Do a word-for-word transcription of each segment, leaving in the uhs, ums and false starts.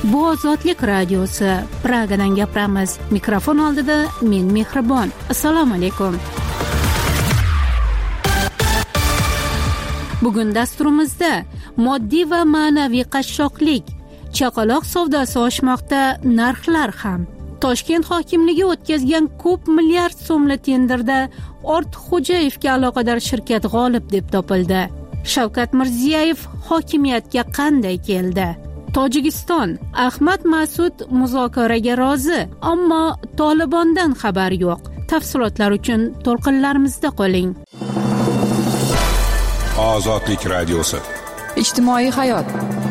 Bu Ozodlik radiosi. Pragadan gapiramiz. Mikrofon oldida men Mehribon. Assalomu alaykum. Bugun dasturimizda moddiy va ma'naviy qashshoqlik, chaqaloq savdosi oshmoqda, narxlar ham. Toshkent hokimligi o'tkazgan ko'p milliard so'mli tenderda Ortiqxo'jayevga aloqador shirkat g'olib deb topildi. Shavkat Mirziyoyev hokimiyatga qanday keldi? Tojikiston: Ahmad Mas'ud muzokaraga rozi, ammo Tolibondan xabar yo'q. Tafsilotlar uchun to'lqinlarimizda qoling. Ozodlik radiosi. Ijtimoiy hayot.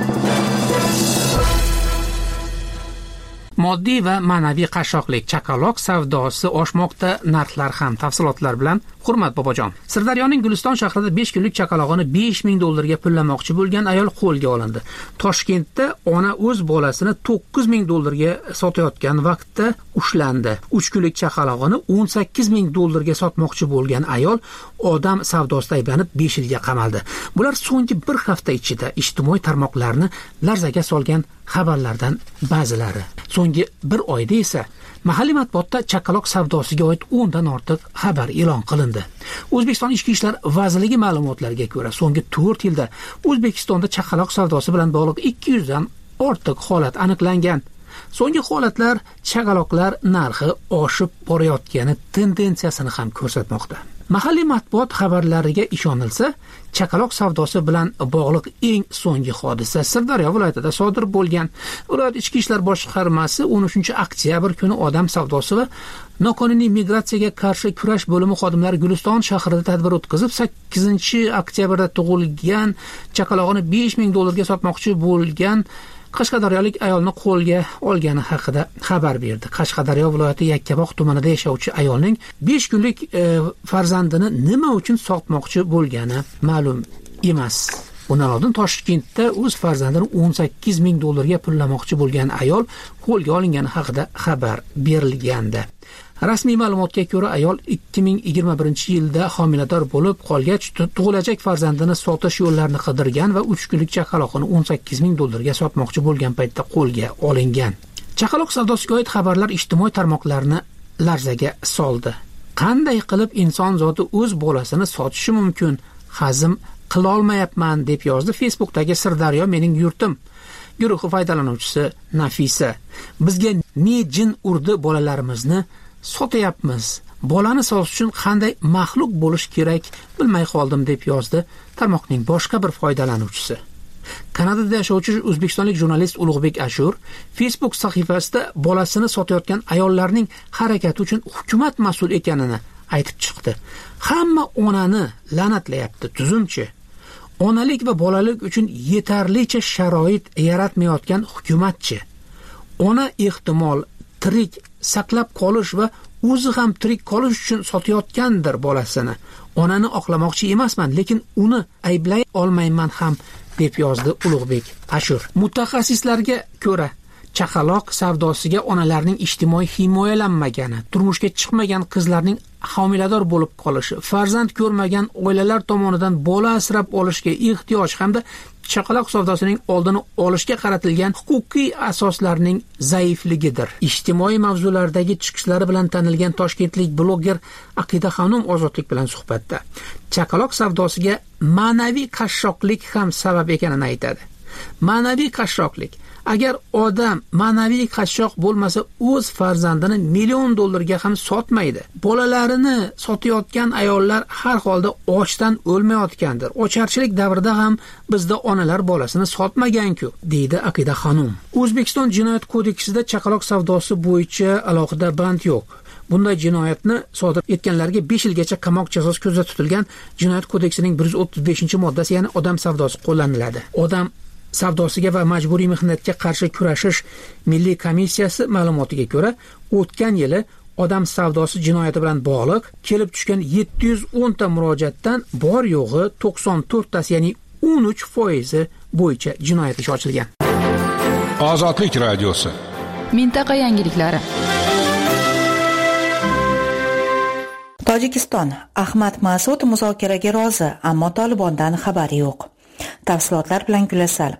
Moddiy va ma'naviy qashshoqlik, chaqaloq savdosi oshmoqda, narxlar ham. Tafsilotlar bilan Hurmat Bobojon. Sirdaryoning Guliston shahrida besh kunlik chaqalog'ini besh ming dollarga pullamoqchi bo'lgan ayol qo'lga olindi. Toshkentda ona o'z bolasini to'qqiz ming dollarga sotayotgan vaqtda ushlandi. uch kunlik chaqalog'ini o'n sakkiz ming dollarga sotmoqchi bo'lgan ayol odam savdosida ayblanib besh yilga qamaldi. Bular so'nggi bir hafta ichida ijtimoiy tarmoqlarni larzaga solgan xabarlardan ba'zilari. So'nggi bir oyda esa mahalliy matbuotda chaqaloq savdosiga oid o'n dan ortiq xabar e'lon qilindi. O'zbekiston Ichki ishlar vazirligi ma'lumotlariga ko'ra, so'nggi to'rt yilda O'zbekistonda chaqaloq savdosi bilan bog'liq ikki yuz dan ortiq holat aniqlangan. So'nggi holatlar chaqaloqlar narxi oshib borayotgani tendensiyasini ham ko'rsatmoqda. Mahalliy matbuot xabarlariga ishonilsa, chaqaloq savdosi bilan bog'liq eng so'nggi hodisa Sirdaryo viloyatida sodir bo'lgan. Viloyat Ichki ishlar boshqarmasi o'n uchinchi oktyabr kuni odam savdosi va noqonuniy migratsiyaga qarshi kurash bo'limi xodimlari Guliston shahrida tadbir o'tkazib, sakkizinchi oktyabrda tug'ilgan chaqalog'ini besh ming dollarga sotmoqchi bo'lgan Qashqadaryolik ayolni qo'lga olgani haqida xabar berdi. Qashqadaryo viloyati Yakkabog' tumanida yashovchi ayolning besh kunlik e, farzandini nima uchun sotmoqchi bo'lgani ma'lum emas. Bundan oldin Toshkentda o'z farzandini o'n sakkiz ming dollarga pullamoqchi bo'lgan ayol qo'lga olingani haqida xabar berilgandi. Rasmiy ma'lumotga ko'ra, ayol ikki ming yigirma birinchi yilda homilador bo'lib qolgach, tug'ilajak farzandini sotish yo'llarini qidirgan va uch kunlik chaqaloqni o'n sakkiz ming dollarga sotmoqchi bo'lgan paytda qo'lga olingan. Chaqaloq savdosiga oid xabarlar ijtimoiy tarmoqlarni larzaga soldi. Qanday qilib inson zoti o'z bolasini sotishi mumkin? Hazm qila olmayapman deb yozdi Facebookdagi Sirdaryo mening yurtim guruhi foydalanuvchisi Nafisa. Bizga ne jin urdi, bolalarimizni sotyapmiz. Bolani sotish uchun qanday maxluq bo'lish kerak bilmay qoldim deb yozdi tarmoqning boshqa bir foydalanuvchisi. Kanadada yashovchi o'zbekistonlik jurnalist Ulug'bek Ashur Facebook sahifasida bolasini sotayotgan ayollarning harakati uchun hukumat mas'ul ekanini aytib chiqdi. Hamma onani la'natlayapti, tuzumchi. Onalik va bolalik uchun yetarlicha sharoit yaratmayotgan hukumatchi. Ona ehtimol tirik saqlab qolish va o'zi ham tirik qolish uchun sotayotgandir bolasini. Onani oqlamoqchi emasman, lekin uni ayblay olmayman ham deb yozdi Ulug'bek Ashur. Mutaxassislarga ko'ra, chaqaloq savdosiga onalarning ijtimoiy himoyalanmagani, turmushga chiqmagan qizlarning homilador bo'lib qolishi, farzand ko'rmagan oilalar tomonidan bola asrab olishga ehtiyoj hamda chaqaloq savdosining oldini olishga qaratilgan huquqiy asoslarning zaifligidir. Ijtimoiy mavzulardagi chiqishlari bilan tanilgan toshkentlik bloger Aqida Xonum Ozodlik bilan suhbatda chaqaloq savdosiga ma'naviy qashshoqlik ham sabab ekanini aytadi. Ma'naviy qashshoqlik: agar odam ma'naviy qashshoq bo'lmasa, o'z farzandini million dollarga ham sotmaydi. Bolalarini sotayotgan ayollar har holda ochdan o'lmayotgandir. Ocharchilik davrida ham bizda onalar bolasini sotmagan-ku, deydi Aqida Xonum. O'zbekiston Jinoyat kodeksida chaqaloq savdosi bo'yicha alohida band yo'q. Bunday jinoyatni sodir etganlarga besh yilgacha qamoq jazosi ko'zda tutilgan Jinoyat kodeksining bir yuz o'ttiz beshinchi moddasi, ya'ni odam savdosi qo'llaniladi. Odam savdosiga va majburiy mehnatga qarshi kurashish milliy komissiyasi ma'lumotiga ko'ra, o'tgan yili odam savdosi jinoyati bilan bog'liq kelib tushgan yetti yuz o'n ta murojaatdan bor yo'g'i to'qson to'rt tasi, ya'ni o'n uch foizi bo'yicha jinoyat ishi ochilgan. Ozodlik radiosi. Mintaqa yangiliklari. Tojikiston: Ahmad Mas'ud muzokaraga rozi, ammo Tolibondan xabar yo'q. Tafsilotlar bilan Gulasal.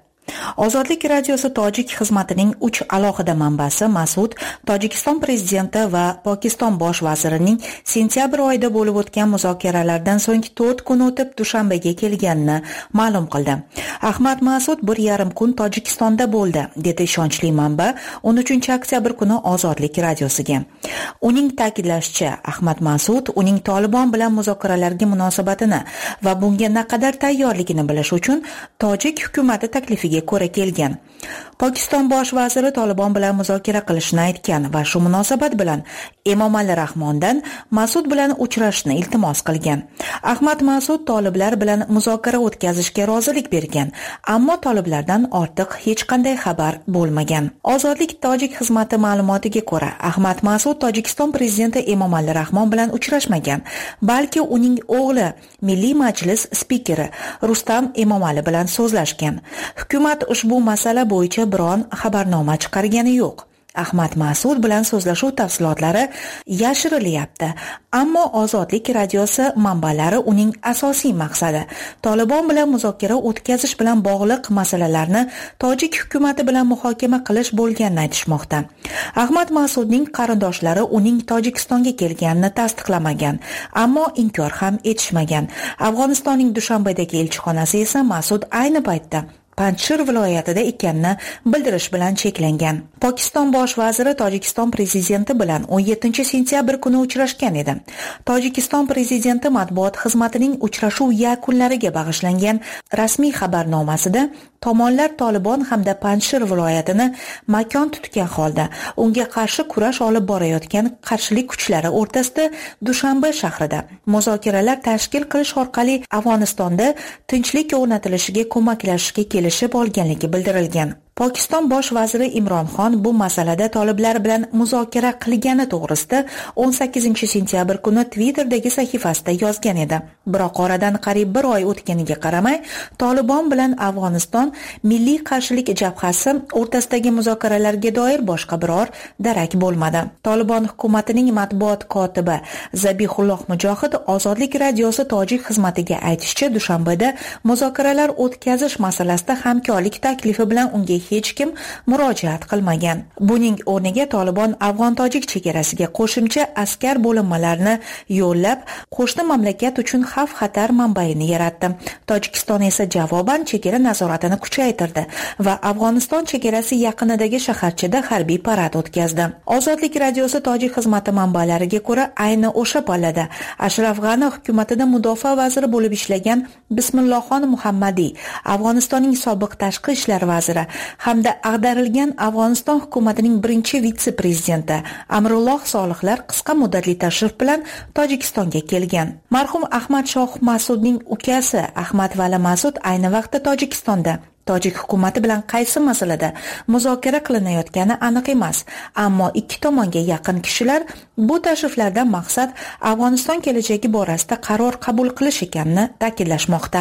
Ozodlik radiosi tojik xizmatining uch alohida manbasi Mas'ud Tojikiston prezidenti va Pokiston bosh vazirining sentyabr oyida bo'lib o'tgan muzokaralardan so'ng to'rt kun o'tib Dushanbega kelganini ma'lum qildi. Ahmad Mas'ud bir yarim kun Tojikistonda bo'ldi, dedi ishonchli manba o'n uchinchi oktyabr kuni Ozodlik radiosiga. Uning ta'kidlashicha, Ahmad Mas'ud uning Tolibon bilan muzokaralarga munosabatini va bunga naqadar tayyorligini bilish uchun tojik hukumati taklifiga ko'ra kelgan. Pokiston bosh vaziri Tolibon bilan muzokara qilishni aytgan va shu munosabat bilan Emomali Rahmondan Mas'ud bilan uchrashishni iltimos qilgan. Ahmad Mas'ud toliblar bilan muzokara o'tkazishga rozilik bergan, ammo toliblardan ortiq hech qanday xabar bo'lmagan. Ozodlik tojik xizmati ma'lumotiga ko'ra, Ahmad Mas'ud Tojikiston prezidenti Emomali Rahmon bilan uchrashmagan, balki uning o'g'li Milliy Majlis spikeri Rustam Emomali bilan so'zlashgan. Hukumat ushbu masala bo'yicha biron xabarnoma chiqargani yo'q. Ahmad Mas'ud bilan so'zlashuv tafsilotlari yashirilyapti, ammo Ozodlik radiosi manbalari uning asosiy maqsadi Tolibon bilan muzokara o'tkazish bilan bog'liq masalalarni tojik hukumati bilan muhokama qilish bo'lganini aytishmoqda. Ahmad Mas'udning qarindoshlari uning Tojikistonga kelganini tasdiqlamagan, ammo inkor ham etishmagan. Afg'onistonning Dushanbedagi elchixonasi esa Mas'ud ayni paytda Panjshir viloyatida ekanini bildirish bilan cheklangan. Pokiston bosh vaziri Tojikiston prezidenti bilan o'n yettinchi sentyabr kuni uchrashgan edi. Tojikiston prezidenti matbuot xizmatining uchrashuv yakunlariga bag'ishlangan rasmiy xabarnomasida tomonlar Tolibon hamda Panjshir viloyatini makon tutgan holda unga qarshi kurash olib borayotgan qarshilik kuchlari o'rtasida Dushanbe shahrida muzokaralar tashkil qilish orqali Afg'onistonda tinchlik o'rnatilishiga ko'maklashishga kelishib olganligi bildirilgan. Pokiston bosh vaziri Imron Xon bu masalada toliblar bilan muzokara qilgani to'g'risida o'n sakkizinchi sentyabr kuni Twitter'dagi sahifasida yozgan edi. Biroq oradan qariyb bir oy o'tganiga qaramay, Tolibon bilan Afg'oniston Milliy qarshilik jabhasi o'rtasidagi muzokaralarga doir boshqa biror darak bo'lmadi. Tolibon hukumatining matbuot kotibi Zabihulloh Mujohid Ozodlik radiosi tojik xizmatiga aytishicha, Dushanbeda muzokaralar o'tkazish masalasida hamkorlik taklifi bilan unga hech kim murojaat qilmagan. Buning o'rniga Tolibon Afg'on-tojik chegarasiga qo'shimcha askar bo'linmalarini yo'llab, qo'shni mamlakat uchun xavf-xatar manbaini yaratdi. Tojikiston esa javoban chegara nazoratini kuchaytirdi va Afg'oniston chegarasi yaqinidagi shaharchada harbiy parad o'tkazdi. Ozodlik radiosi tojik xizmati manbalariga ko'ra, ayni o'sha pallada Ashraf G'ani hukumatida mudofaa vaziri bo'lib ishlagan Bismillohxon Muhammadiy, Afg'onistonning sobiq tashqi ishlar vaziri hamda ag'darilgan Afg'oniston hukumatining birinchi vitse-prezidenti Amrulloh Solihlar qisqa muddatli tashrif bilan Tojikistonga kelgan. Marhum Ahmad Shoh Mas'udning ukasi Ahmad Vali Mas'ud ayni vaqtda Tojikistonda. Tojik hukumati bilan qaysi masalada muzokara qilinayotgani aniq emas, ammo ikki tomonga yaqin kishilar bu tashriflardan maqsad Afg'oniston kelajagi borasida qaror qabul qilish ekanini ta'kidlashmoqda.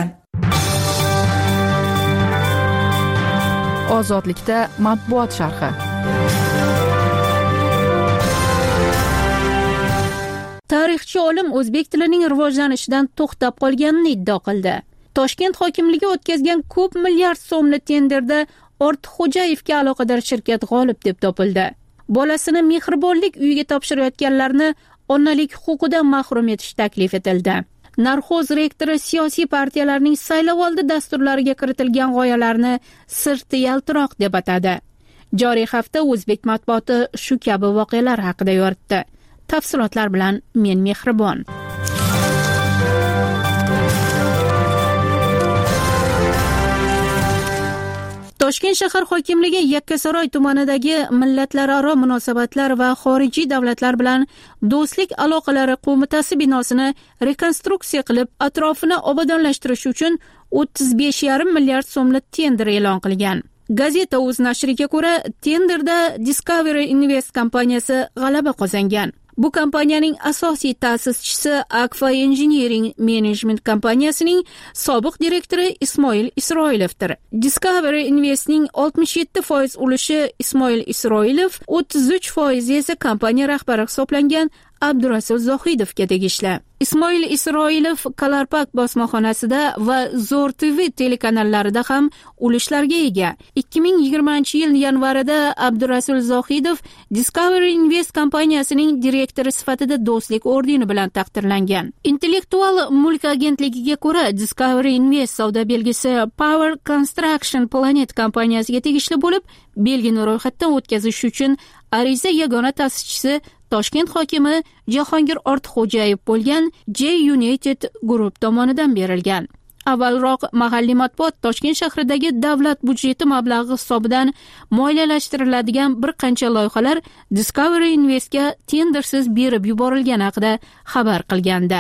Ozodlikda matbuot sharhi. Tarixchi olim o'zbek tilining rivojlanishidan to'xtab qolganini iddao qildi. Toshkent hokimligi o'tkazgan ko'p milliard so'mli tenderda Ortiqxo'jayevga aloqador shirkat g'olib deb topildi. Bolasini mehribonlik uyiga topshirayotganlarni onalik huquqidan mahrum etish taklif etildi. Narxoz rektori siyosiy partiyalarning saylovoldi dasturlariga kiritilgan g'oyalarni sirti yaltiroq deb atadi. Joriy hafta o'zbek matbuoti shu kabi voqealar haqida yoritdi. Tafsilotlar bilan men Mehribon. Toshkent shahar hokimligi Yakkasaroy tumanidagi millatlararo munosabatlar va xorijiy davlatlar bilan do'stlik aloqalari qo'mitasi binosini rekonstruksiya qilib, atrofini obodonlashtirish uchun o'ttiz besh yarim milliard so'mlik tender e'lon qilgan. Gazeta o'z nashriga ko'ra, tenderda Discovery Invest kompaniyasi g'alaba qozongan. Bu kompaniyaning asosiy ta'sischisi Akfa Engineering Management kompaniyasining sobiq direktori Ismoil Isroilovdir. Discovery Investning oltmish yetti foiz ulushi Ismoil Isroilov, o'ttiz uch foiz esa kompaniya rahbari hisoblangan Abdurasul Zohidovga tegishli. Ismoil Isroilov Kalarpak bosmaxonasida va Zo'r T V telekanallarida ham ulushlarga ega. ikki ming yigirmanchi yil yanvarida Abdurasul Zohidov Discovery Invest kompaniyasining direktori sifatida do'stlik ordeni bilan taqdirlangan. Intellektual mulk agentligiga ko'ra, Discovery Invest savdo belgisi Power Construction Planet kompaniyasiga tegishli bo'lib, belgini ro'yxatdan o'tkazish uchun ariza yagona ta'sischisi Toshkent hokimi Jahongir Ortiqxo'jayev bo'lgan J United Group tomonidan berilgan. Avvalroq mahalliy matbuot Toshkent shahridagi davlat budjeti mablag'i hisobidan moliyalashtiriladigan bir qancha loyihalar Discovery Investga tendersiz berib yuborilgani haqida xabar qilgandi.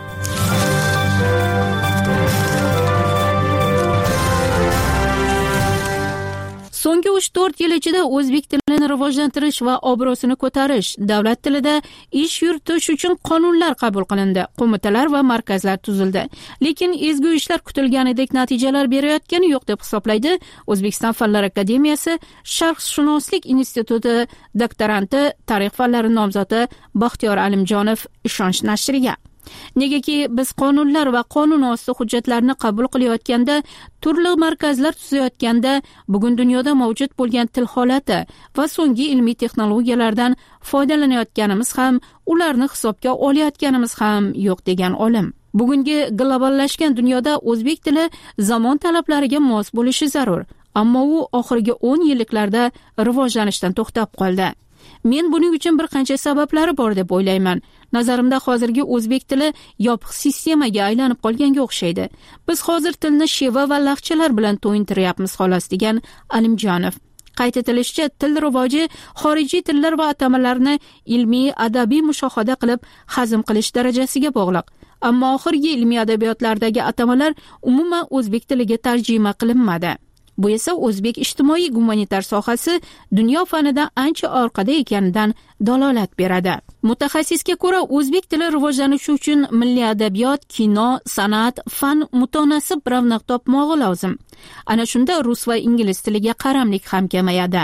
So'nggi uch to'rt yil ichida o'zbek tilini rivojlantirish va obro'sini ko'tarish, davlat tilida ish yuritish uchun qonunlar qabul qilindi, qo'mitalar va markazlar tuzildi. Lekin ezgu ishlar kutilganidek natijalar berayotgani yo'q deb hisoblaydi O'zbekiston Fanlar akademiyasi Sharqshunoslik instituti doktoranti, tarix fanlari nomzodi Baxtiyor Alimjonov ishonch nashriga. Negaki biz qonunlar va qonun osti hujjatlarni qabul qilayotganda, turli markazlar tuzayotganda, bugun dunyoda mavjud bo'lgan til holati va so'nggi ilmiy texnologiyalardan foydalanayotganimiz ham, ularni hisobga olayotganimiz ham yo'q degan olim. Bugungi globallashgan dunyoda o'zbek tili zamon talablariga mos bo'lishi zarur, ammo u oxirgi o'n yilliklarda rivojlanishdan to'xtab qoldi. Men buning uchun bir qancha sabablari bor deb o'ylayman. Nazarimda hozirgi o'zbek tili yopiq sistemaga aylanib qolganga o'xshaydi. Biz hozir tilni sheva va laqchalar bilan to'yintiryapmiz xolos, degan Alimjonov. Qayd etilishicha, til rivoji xorijiy tillar va atamalarni ilmiy, adabiy mushohada qilib hazm qilish darajasiga bog'liq. Ammo oxirgi ilmiy adabiyotlardagi atamalar umuman o'zbek tiliga tarjima qilinmadi. Bu esa o'zbek ijtimoiy gumanitar sohasi dunyo fanida ancha orqada ekanidan dalolat beradi. Mutaxassisga ko'ra, o'zbek tili rivojlanishi uchun milliy adabiyot, kino, san'at, fan mutanosib ravnaq topmog'i lozim. Ana shunda rus va ingliz tiliga qaramlik ham kamayadi.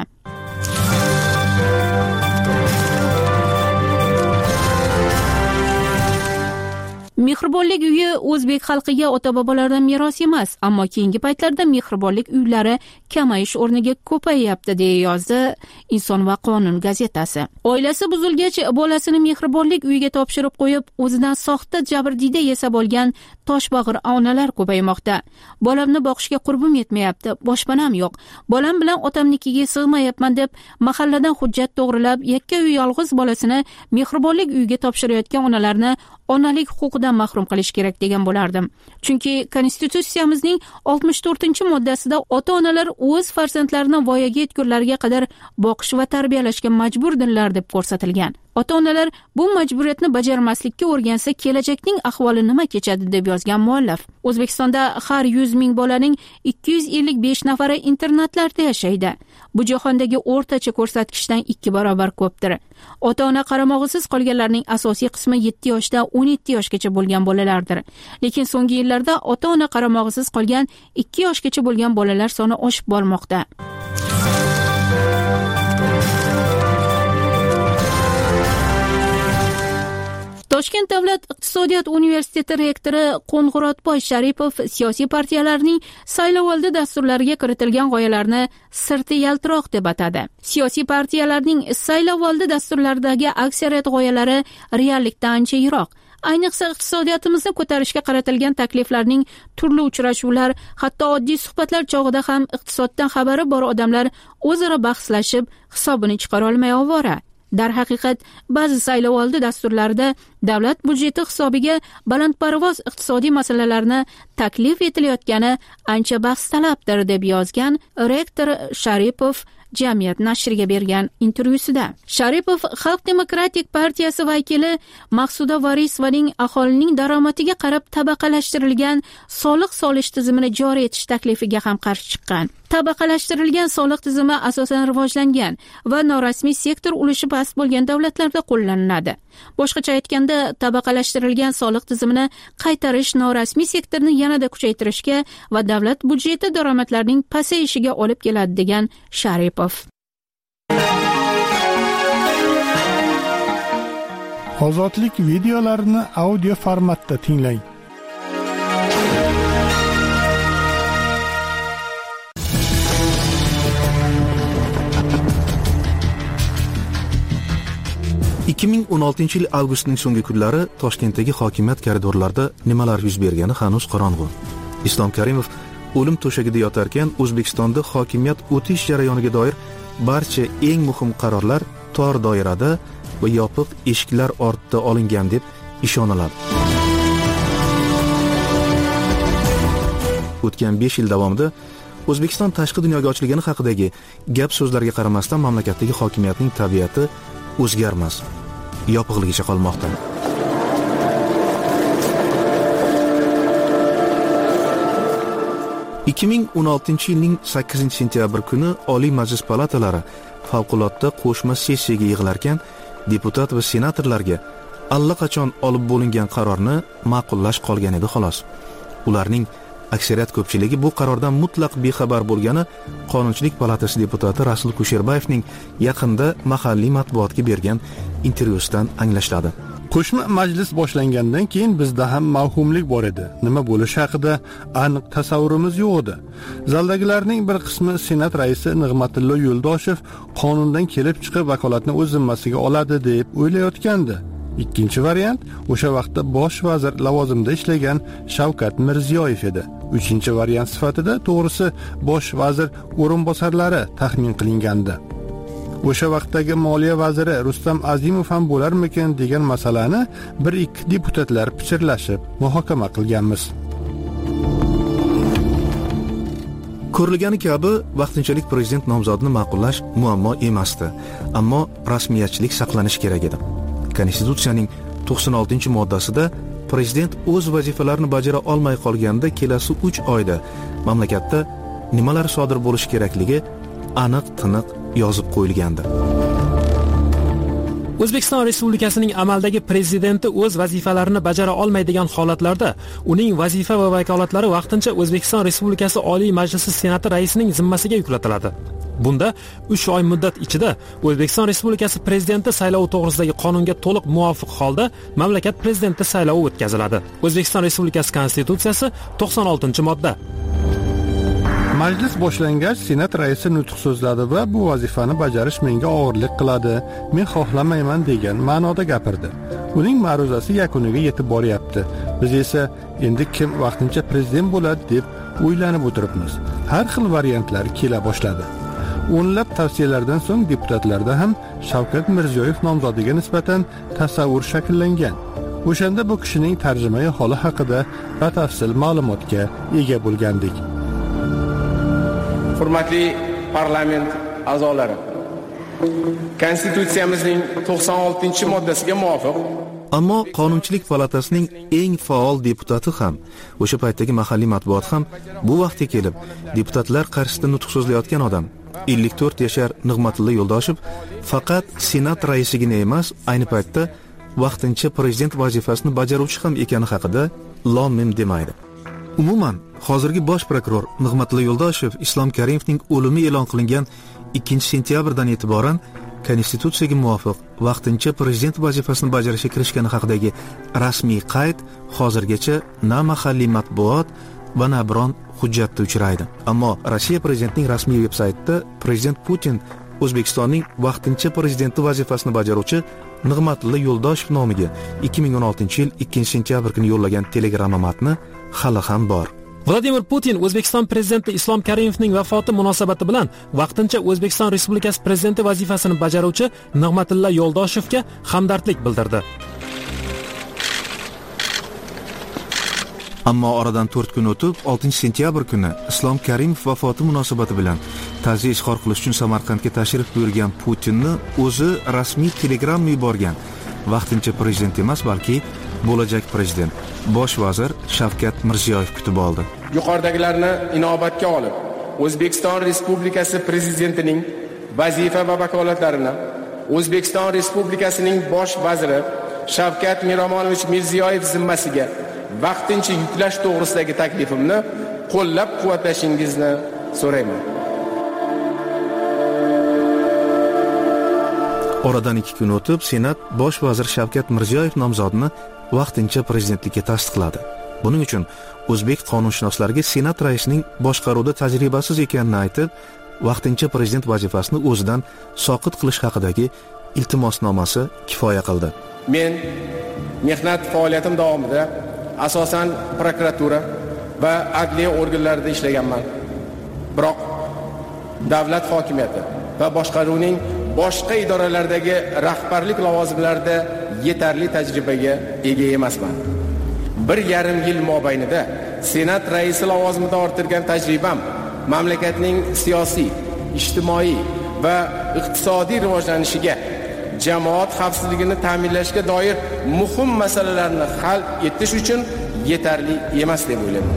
Mehribonlik uyi o'zbek xalqiga ota-bobolardan meros emas, ammo keyingi paytlarda mehribonlik uylari kamayish o'rniga ko'payyapti, deya yozdi Inson va qonun gazetasi. Oilasi buzilgach, bolasini mehribonlik uyiga topshirib qo'yib, o'zidan soxta jabrdiyda yasab olgan toshbag'ir onalar ko'paymoqda. Bolamni boqishga qurbim yetmayapti, boshpanam yo'q. Bolam bilan otamnikiga sig'mayapman deb mahalladan hujjat to'g'rilab, yakka uy yolg'iz bolasini mehribonlik uyiga topshirayotgan onalarni onalik huquqidan mahrum qilish kerak degan bo'lardim. Chunki konstitutsiyamizning oltmish to'rtinchi moddasida ota-onalar o'z farzandlarini voyaga yetgunlariga qadar boqish va tarbiyalashga majburdirlar deb ko'rsatilgan. Ota-onalar bu majburiyatni bajarmaslikka o'rgansa, kelajakning ahvoli nima kechadi, deb yozgan muallif. O'zbekistonda har yuz ming bolaning ikki yuz ellik besh nafari internatlarda yashaydi. Bu jahondagi o'rtacha ko'rsatkichdan ikki barobar ko'pdir. Ota-ona qaramog'isiz qolganlarning asosiy qismi yetti yoshdan o'n yetti yoshgacha bo'lgan bolalardir. Lekin so'nggi yillarda ota-ona qaramog'isiz qolgan ikki yoshgacha bo'lgan bolalar soni oshib bormoqda. Toshkent davlat iqtisodiyot universiteti rektori Qo'ng'irotboy Sharipov siyosiy partiyalarning saylovoldi dasturlariga kiritilgan g'oyalarni sirti yaltiroq deb atadi. Siyosiy partiyalarning saylovoldi dasturlaridagi aksariyat g'oyalari reallikdan ancha yiroq. Ayniqsa iqtisodiyotimizni ko'tarishga qaratilgan takliflarning turli uchrashuvlar, hatto oddiy suhbatlar chog'ida ham iqtisoddan xabari bor odamlar o'zaro bahslashib, hisobini chiqara olmay ovora. Darhaqiqat, ba'zi saylovoldi dasturlarida davlat budjeti hisobiga balandparvoz iqtisodiy masalalarni taklif etilayotgani ancha bahs talabdir, deb yozgan rektor Sharipov Jamiyat nashriga bergan intervyusida. Sharipov Xalq demokratik partiyasi vakili Maqsuda Varisovaning aholining daromadiga qarab tabaqalashtirilgan soliq solish tizimini joriy etish taklifiga ham qarshi chiqqan. Tabaqalashtirilgan soliq tizimi asosan rivojlangan va norasmiy sektor ulushi past bo'lgan davlatlarda qo'llaniladi. Boshqacha aytganda, tabaqalashtirilgan soliq tizimini qaytarish norasmiy sektorni yanada kuchaytirishga va davlat budjeti daromadlarining pasayishiga olib keladi, degan Sharipov. Ozodlik videolarini audio formatda tinglang. ikki ming o'n oltinchi yil avgustning so'nggi kunlari Toshkentdagi hokimiyat koridorlarida nimalar yuz bergani hanuz qorong'u. Islom Karimov o'lim to'shagida yotarkan O'zbekistonda hokimiyat o'tish jarayoniga doir barcha eng muhim qarorlar tor doirada va yopiq eshiklar ortida olingan deb ishoniladi. O'tgan besh yil davomida O'zbekiston tashqi dunyoga ochilgani haqidagi gap so'zlarga qaramasdan mamlakatdagi hokimiyatning tabiati o'zgarmas, yopiqligicha qolmoqda. ikki ming o'n oltinchi yilning sakkizinchi sentyabr kuni Oliy Majlis palatalari favqulodda qo'shma sessiyaga yig'ilarkan, deputat va senatorlarga allaqachon olib bo'lingan qarorni ma'qullash qolgan edi xolos. Ularning aksariyat ko'pchiligi bu qarordan mutlaq bexabar bo'lgani Qonunchilik palatasi deputati Rasul Kusherbayevning yaqinda mahalliy matbuotga bergan intervyusidan anglashiladi. Qo'shma majlis boshlangandan keyin bizda ham mavhumlik bor edi. Nima bo'lishi haqida aniq tasavvurimiz yo'q edi. Zaldagilarning bir qismi Senat raisi Nig'matilla Yo'ldoshev qonundan kelib chiqib vakolatni o'z zimmasiga oladi deb o'ylayotgandi. Ikkinchi variant o'sha vaqtda bosh vazir lavozimida ishlagan Shavkat Mirziyoyev edi. Uchinchi variant sifatida to'g'risi bosh vazir o'rinbosarlari taxmin qilingandi. O'sha vaqtdagi moliya vaziri Rustam Azimov ham bo'larmikin degan masalani bir ikki deputatlar pichirlashib muhokama qilganmiz. Ko'rilgani kabi vaqtinchalik prezident nomzodini ma'qullash muammo emasdi, ammo rasmiyatchilik saqlanishi kerak edi. Konstitutsiyaning to'qson oltinchi moddasida prezident o'z vazifalarini bajara olmay qolganda kelasi uch oyda mamlakatda nimalar sodir bo'lishi kerakligi aniq-tiniq yozib qo'yilgandi. O'zbekiston Respublikasining amaldagi prezidenti o'z vazifalarini bajara olmaydigan holatlarda uning vazifa va vakolatlari vaqtincha O'zbekiston Respublikasi Oliy Majlisi Senati raisining zimmasiga yuklatiladi. Bunda uch oy muddat ichida O'zbekiston Respublikasi prezidenti saylovi to'g'risidagi qonunga to'liq muvofiq holda mamlakat prezidenti saylovi o'tkaziladi. O'zbekiston Respublikasi Konstitutsiyasi to'qson oltinchi modda. Majlis boshlangach Senat raisi nutq so'zladi va bu vazifani bajarish menga og'irlik qiladi, men xohlamayman degan ma'noda gapirdi. Uning ma'ruzasi yakuniga yetib boryapti. Biz esa endi kim vaqtincha prezident bo'ladi deb o'ylanib o'tiribmiz. Har xil variantlar kela boshladi. O'nlab tavsiyalardan so'ng deputatlarda ham Shavkat Mirziyoyev nomzodiga nisbatan tasavvur shakllangan. O'shanda bu kishining tarjimai holi haqida batafsil ma'lumotga ega bo'lgandik. Hurmatli parlament a'zolari, Konstitutsiyamizning to'qson oltinchi moddasiga muvofiq ammo Qonunchilik palatasining eng faol deputati ham, o'sha paytdagi mahalliy matbuot ham bu vaqtga kelib deputatlar qarshisida nutq so'zlayotgan odam ellik to'rt yashar Nig'matilla Yo'ldoshev faqat Senat raisigina emas, ayni paytda vaqtincha prezident vazifasini bajaruvchi ham ekani haqida lom-mim demaydi. Umuman, hozirgi bosh prokuror Nig'matilla Yo'ldoshev Islom Karimovning o'limi e'lon qilingan ikkinchi sentyabrdan e'tiboran Konstitutsiyaga muvofiq vaqtincha prezident vazifasini bajarishga kirishgani haqidagi rasmiy qayd hozirgacha na mahalliy matbuot va na biron hujjatda uchraydi. Ammo Rossiya prezidentining rasmiy veb-saytida prezident Putin O'zbekistonning vaqtincha prezidenti vazifasini bajaruvchi Nig'matilla Yo'ldoshev nomiga ikki ming o'n oltinchi yil ikkinchi sentyabr kuni yo'llagan telegramma matni hali ham bor. Vladimir Putin O'zbekiston prezidenti Islom Karimovning vafoti munosabati bilan vaqtincha O'zbekiston Respublikasi prezidenti vazifasini bajaruvchi Nig'matilla Yo'ldoshevga hamdardlik bildirdi. Ammo oradan to'rt kun o'tib, oltinchi sentyabr kuni Islom Karimov vafoti munosabati bilan ta'ziya izhor qilish uchun Samarqandga tashrif buyurgan Putinni o'zi rasmiy telegramma yuborgan vaqtincha prezident emas, balki bo'lajak prezident bosh vazir Shavkat Mirziyoyev kutib oldi. Yuqoridagilarni inobatga olib, O'zbekiston Respublikasi prezidentining vazifa va vakolatlarini O'zbekiston Respublikasining bosh vaziri Shavkat Miromonovich Mirziyoyev zimmasiga vaqtincha yuklash to'g'risidagi taklifimni qo'llab-quvvatlashingizni so'rayman. Oradan ikki kun o'tib, Senat bosh vazir Shavkat Mirziyoyev nomzodini vaqtincha prezidentlikka tasdiqladi. Buning uchun o'zbek qonunshunoslariga Senat raisining boshqaruvda tajribasiz ekanini aytib, vaqtincha prezident vazifasini o'zidan soqit qilish haqidagi iltimosnomasi kifoya qildi. Men mehnat faoliyatim davomida asosan prokuratura va adliya organlarida ishlaganman. Biroq davlat hokimiyati va boshqaruvning boshqa idoralardagi rahbarlik lavozimlarida yetarli tajribaga ega emasman. Bir yarim yil mobaynida Senat raisi lavozimida orttirgan tajribam mamlakatning siyosiy, ijtimoiy va iqtisodiy rivojlanishiga, jamoat xavfsizligini ta'minlashga doir muhim masalalarni hal etish uchun yetarli emas deb o'ylayman.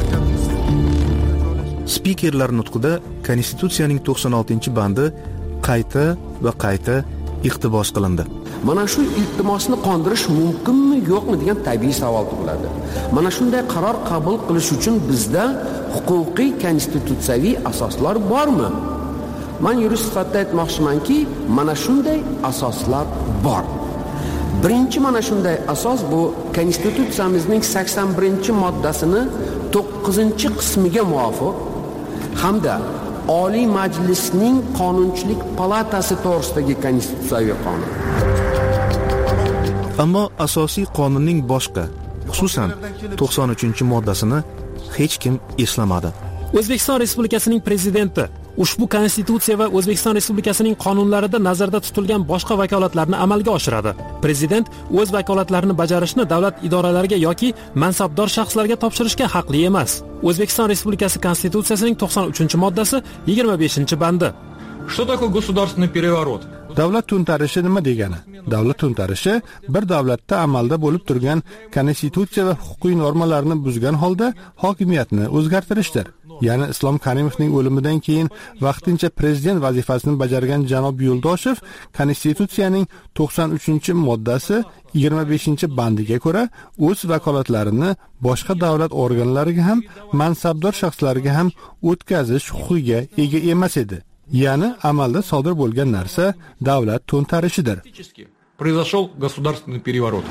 Spikerlar nutqida Konstitutsiyaning to'qson oltinchi bandi qayta va qayta iqtibos qilindi. Mana shu iltimosni qondirish mumkinmi, yo'qmi degan tabiiy savol tug'iladi. Mana shunday qaror qabul qilish uchun bizda huquqiy konstitutsiyaviy asoslar bormi? Men yurist sifatida aytmoqchimanki, mana shunday asoslar bor. Birinchi mana shunday asos bu Konstitutsiyamizning sakson birinchi moddasini to'qqizinchi qismiga muvofiq hamda Oliy Majlisning Qonunchilik palatasi to'g'risidagi konstitutsiyaviy qonun. Ammo asosiy qonunning boshqa, xususan to'qson uchinchi moddasini hech kim eslamadi. O'zbekiston Respublikasining prezidenti ushbu konstitutsiya va O'zbekiston Respublikasining qonunlarida nazarda tutilgan boshqa vakolatlarni amalga oshiradi. Prezident o'z vakolatlarini bajarishni davlat idoralariga yoki mansabdor shaxslarga topshirishga haqli emas. O'zbekiston Respublikasi Konstitutsiyasining to'qson uchinchi moddasi yigirma beshinchi bandi. Что такое государственный переворот? Davlat to'ntarishi nima degani? Davlat to'ntarishi bir davlatda amalda bo'lib turgan konstitutsiya va huquqiy normalarni buzgan holda hokimiyatni o'zgartirishdir. Ya'ni Islom Karimovning o'limidan keyin vaqtincha prezident vazifasini bajargan janob Yo'ldoshev Konstitutsiyaning to'qson uchinchi moddasi yigirma beshinchi bandiga ko'ra o'z vakolatlarini boshqa davlat organlariga ham, mansabdor shaxslarga ham o'tkazish huquqiga ega emas edi. Ya'ni amalda sodir bo'lgan narsa davlat to'ntarishidir. Произошел государственный переворот.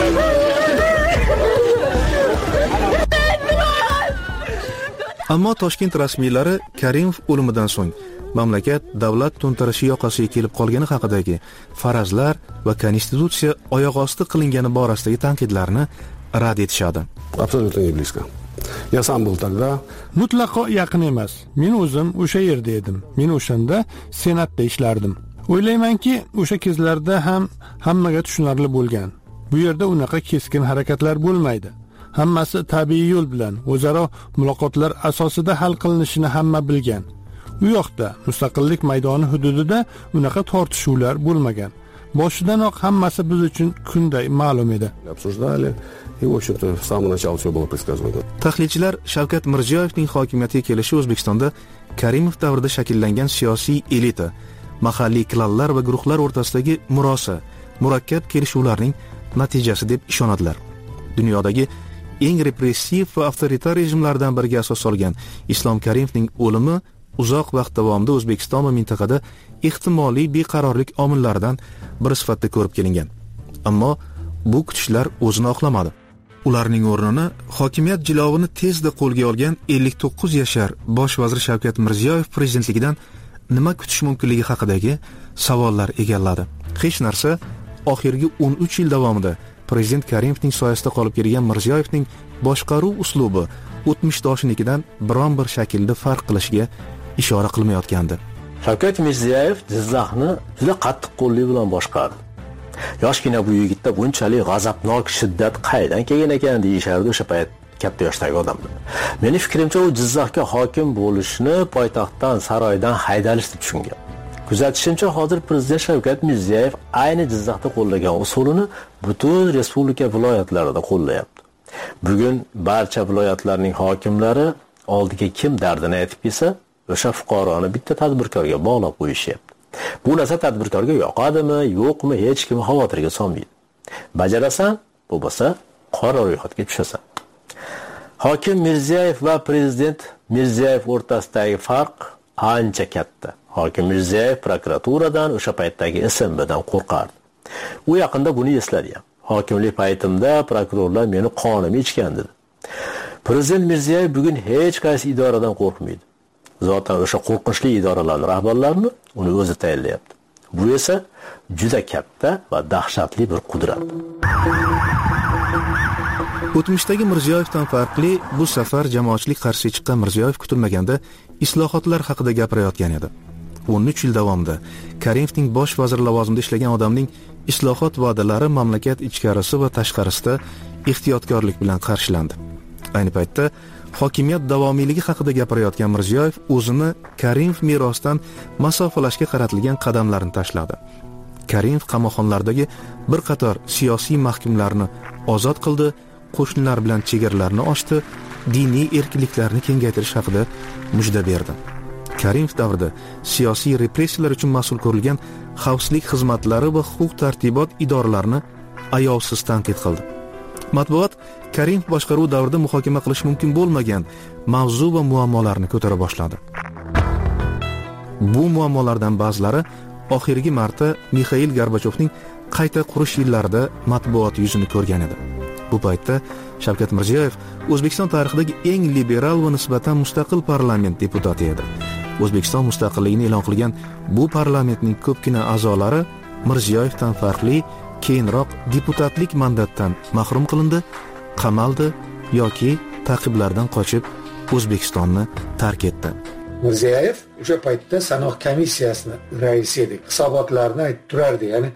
Ammo Toshkent rasmiylari Karimov o'limidan so'ng mamlakat davlat to'ntarishi yoqasiga kelib qolgani haqidagi farazlar va konstitutsiya oyoq osti qilingani borasidagi tanqidlarni rad etishadi. Absolutно не близко. Я сам был тогда. Mutlaqo yaqin emas. Men o'zim o'sha yerda edim. Men o'shanda Senatda ishlardim. O'ylaymanki, o'sha kezlarda ham hammaga tushunarli bo'lgan. Bu yerda unaqa keskin harakatlar bo'lmaydi. Hammasi tabiiy yo'l bilan o'zaro muloqotlar asosida hal qilinishini hamma bilgan. U yoqda mustaqillik maydoni hududida unaqa tortishuvlar bo'lmagan. Boshidanoq hammasi biz uchun kunday ma'lum edi. Обсуждали, и в общем-то с самого начала все было предсказуемо. Tahlilchilar Shavkat Mirziyoyevning hokimiyatga kelishi O'zbekistonda Karimov davrida shakllangan siyosiy elita, mahalliy klanlar va guruhlar o'rtasidagi murosa, murakkab kelishuvlarning natijasi deb ishonadilar. Dunyodagi eng repressiv va avtoritar rejimlardan biriga asos solgan Islom Karimovning o'limi uzoq vaqt davomida O'zbekiston va mintaqada ehtimoliy beqarorlik omillaridan biri sifatida ko'rib kelingan. Ammo bu kutishlar o'zini oqlamadi. Ularning o'rnini hokimiyat jilovini tezda qo'lga olgan ellik to'qqiz yashar bosh vazir Shavkat Mirziyoyev prezidentligidan nima kutish mumkinligi haqidagi savollar egalladi. Hech narsa. Oxirgi o'n uch yil davomida prezident Karimovning soyasida qolib kelgan Mirziyoyevning boshqaruv uslubi o'tmishdoshinikidan biron bir shaklda farq qilishiga ishora qilmayotgandi. Shavkat Mirziyoyev Jizzaxni juda qattiq qo'llik bilan boshqardi. Yoshgina bu yigitda bunchalik g'azabnok shiddat qaydan kelgan ekan deyishardi o'sha payt katta yoshdagi odamlar. Mening fikrimcha u Jizzaxga hokim bo'lishni poytaxtdan, saroydan haydalish deb tushungan. Kuzatishimcha hozir prezident Shavkat Mirziyoyev ayni Jizzaxda qo'llagan usulini butun respublika viloyatlarida qo'llayapti. Bugun barcha viloyatlarning hokimlari oldiga kim dardini aytib kelsa, o'sha fuqaroni bitta tadbirkorga bog'lab qo'yishyapti. Bu narsa tadbirkorga yoqadimi, yo'qmi, hech kim xavotirga solmaydi. Bajarasan, bo'lmasa qora ro'yxatga tushasan. Hokim Mirziyoyev va prezident Mirziyoyev o'rtasidagi farq ancha katta. Hokim Mirziyoyev prokuraturadan o'sha paytdagi S M Bdan qo'rqardi. U yaqinda buni esladi ham. Hokimlik paytimda prokurorlar meni qonim ichgan dedi. Prezident Mirziyoyev bugun hech qaysi idoradan qo'rqmaydi. Zotan o'sha qo'rqinchli idoralarning rahbarlarini uni o'zi tayinlayapti. Bu esa juda katta va dahshatli bir qudrat. O'tmishdagi Mirziyoyevdan farqli, bu safar jamoatchilik qarshiga chiqqan Mirziyoyev kutilmaganda islohotlar haqida gapirayotgan edi. o'n uch yil davomida Karimovning bosh vazir lavozimida ishlagan odamning islohot va'dalari mamlakat ichkarisi va tashqarisida ehtiyotkorlik bilan qarshilandi. Ayni paytda hokimiyat davomiyligi haqida gapirayotgan Mirziyoyev o'zini Karimov merosidan masofalashga qaratilgan qadamlarni tashladi. Karimov qamoqxonalardagi bir qator siyosiy mahkumlarni ozod qildi, qo'shnilar bilan chegaralarni ochdi, diniy erkinliklarni kengaytirish haqida mujda berdi. Karimov davrida siyosiy repressiyalar uchun mas'ul ko'rilgan xavfsizlik xizmatlari va huquq-tartibot idoralarini ayovsiz tanqid qildi. Matbuot Karimov boshqaruv davrida muhokama qilish mumkin bo'lmagan mavzu va muammolarni ko'tara boshladi. Bu muammolardan ba'zilari oxirgi marta Mixail Gorbachyovning qayta qurish yillarida matbuot yuzini ko'rgan edi. Bu paytda Shavkat Mirziyoyev O'zbekiston tarixidagi eng liberal va nisbatan mustaqil parlament deputati edi. O'zbekiston mustaqilligini e'lon qilgan bu parlamentning ko'pgina a'zolari Mirziyoyevdan farqli keyinroq deputatlik mandatdan mahrum qilindi, qamaldi yoki ta'qiblardan qochib O'zbekistonni tark etdi. Mirziyoyev o'sha paytda sanoq komissiyasini raisi edi. Hisobotlarni aytib turardi, ya'ni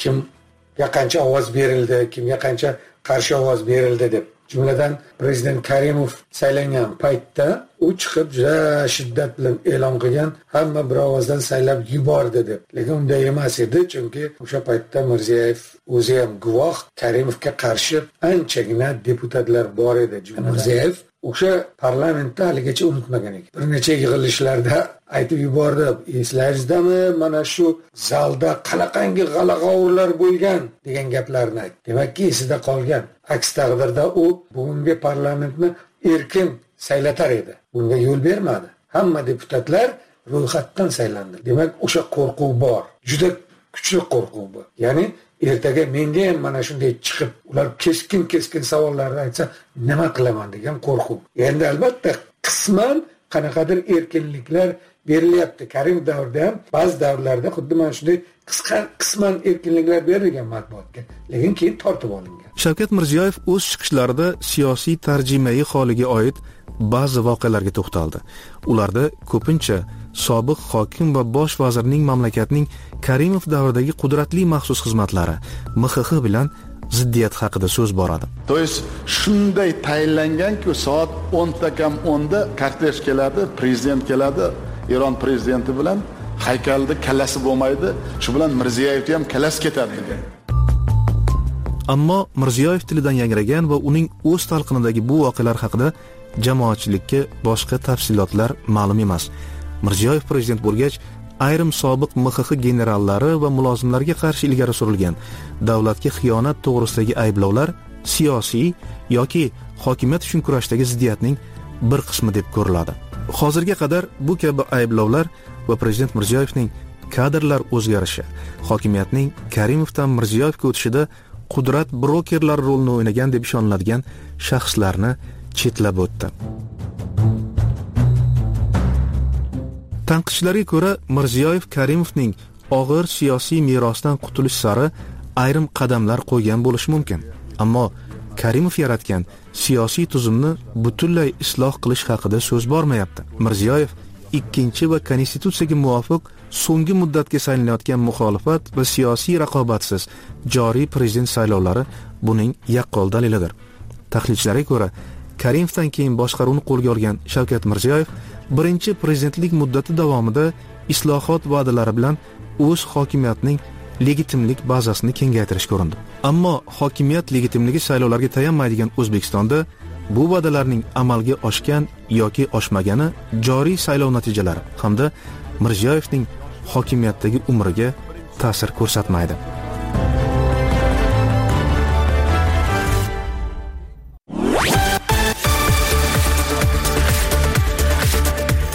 kimga qancha ovoz berildi, kimga qancha qarshi ovoz berildi deb. Jumladan prezident Karimov saylangan paytda u chiqib juda shiddat bilan e'lon qilgan, hamma bir ovozdan saylab yubordi deb. Lekin unday emas edi, chunki o'sha paytda Mirziyoyev o'zi ham guvoh, Karimovga qarshi anchagina deputatlar bor edi. Mirziyoyev o'sha parlamentda haligacha unutmagan ekan. Bir necha yig'ilishlarda aytib yubordi. Eslaysizmi, mana shu zalda qanaqangi g'ala-g'ovurlar bo'lgan degan gaplarni aytdi. Demakki, esida qolgan. Aks taqdirda u bugungi parlamentni erkin saylatar edi. Bunga yo'l bermadi. Hamma deputatlar ro'yxatdan saylandi. Demak, o'sha qo'rquv bor. Juda kuchli qo'rquv bor. Ya'ni ertaga menga ham mana shunday chiqib, ular keskin-keskin savollarni aytsa, nima qilaman degan qo'rquv. Endi albatta qisman qanaqadir erkinliklar berilyapti. Karim davrida ham ba'zi davrlarda xuddi mana shunday qisqa qisman erkinliklar berilgan matbuotga, lekin keyin tortib olingan. Shavkat Mirziyoyev o'z chiqishlarida siyosiy tarjimai holiga oid ba'zi voqealarga to'xtaldi. Ularda ko'pincha sobiq hokim va bosh vazirning mamlakatning Karimov davridagi qudratli maxsus xizmatlari M X X bilan ziddiyat haqida so'z boradi. To есть shunday tayinlanganki, soat o'nta kam o'nda kortej keladi, prezident keladi, Eron prezidenti bilan haykalda kallasi bo'lmaydi, shu bilan Mirziyoyev ham kallasi ketadi degan. Ammo Mirziyoyev tilidan yangragan va uning o'z talqinidagi bu voqealar haqida jamoatchilikka boshqa tafsilotlar ma'lum emas. Mirziyoyev prezident bo'lgach, ayrim sobiq M X X generallari va mulozimlarga qarshi ilgari surilgan davlatga xiyonat to'g'risidagi ayblovlar siyosiy yoki hokimiyat uchun kurashdagi ziddiyatning bir qismi deb ko'riladi. Hozirga qadar bu kabi ayblovlar va prezident Mirziyoyevning kadrlar o'zgarishi, hokimiyatning Karimovdan Mirziyoyevga o'tishida qudrat brokerlar rolini o'ynagan deb ishoniladigan shaxslarni chetlab o'tdi. Tanqidchilarga ko'ra, Mirziyoyev Karimovning og'ir siyosiy merosdan qutulish sari ayrim qadamlar qo'ygan bo'lishi mumkin. Ammo Karimov yaratgan siyosiy tuzumni butunlay isloh qilish haqida so'z bormayapti. Mirziyoyev ikkinchi va konstitutsiyaga muvofiq so'nggi muddatga saylanayotgan muxolifat va siyosiy raqobatsiz joriy prezident saylovlari buning yaqqol dalilidir. Tahlilchilarga ko'ra, Karimovdan keyin boshqaruvni qo'lga olgan Shavkat Mirziyoyev birinchi prezidentlik muddati davomida islohot va'dalari bilan o'z hokimiyatining legitimlik bazasini kengaytirish ko'rindi. Ammo hokimiyat legitimligi saylovlarga tayanmaydigan O'zbekistonda bu va'dalarning amalga oshgan yoki oshmagani joriy saylov natijalari hamda Mirziyoyevning hokimiyatdagi umriga ta'sir ko'rsatmaydi.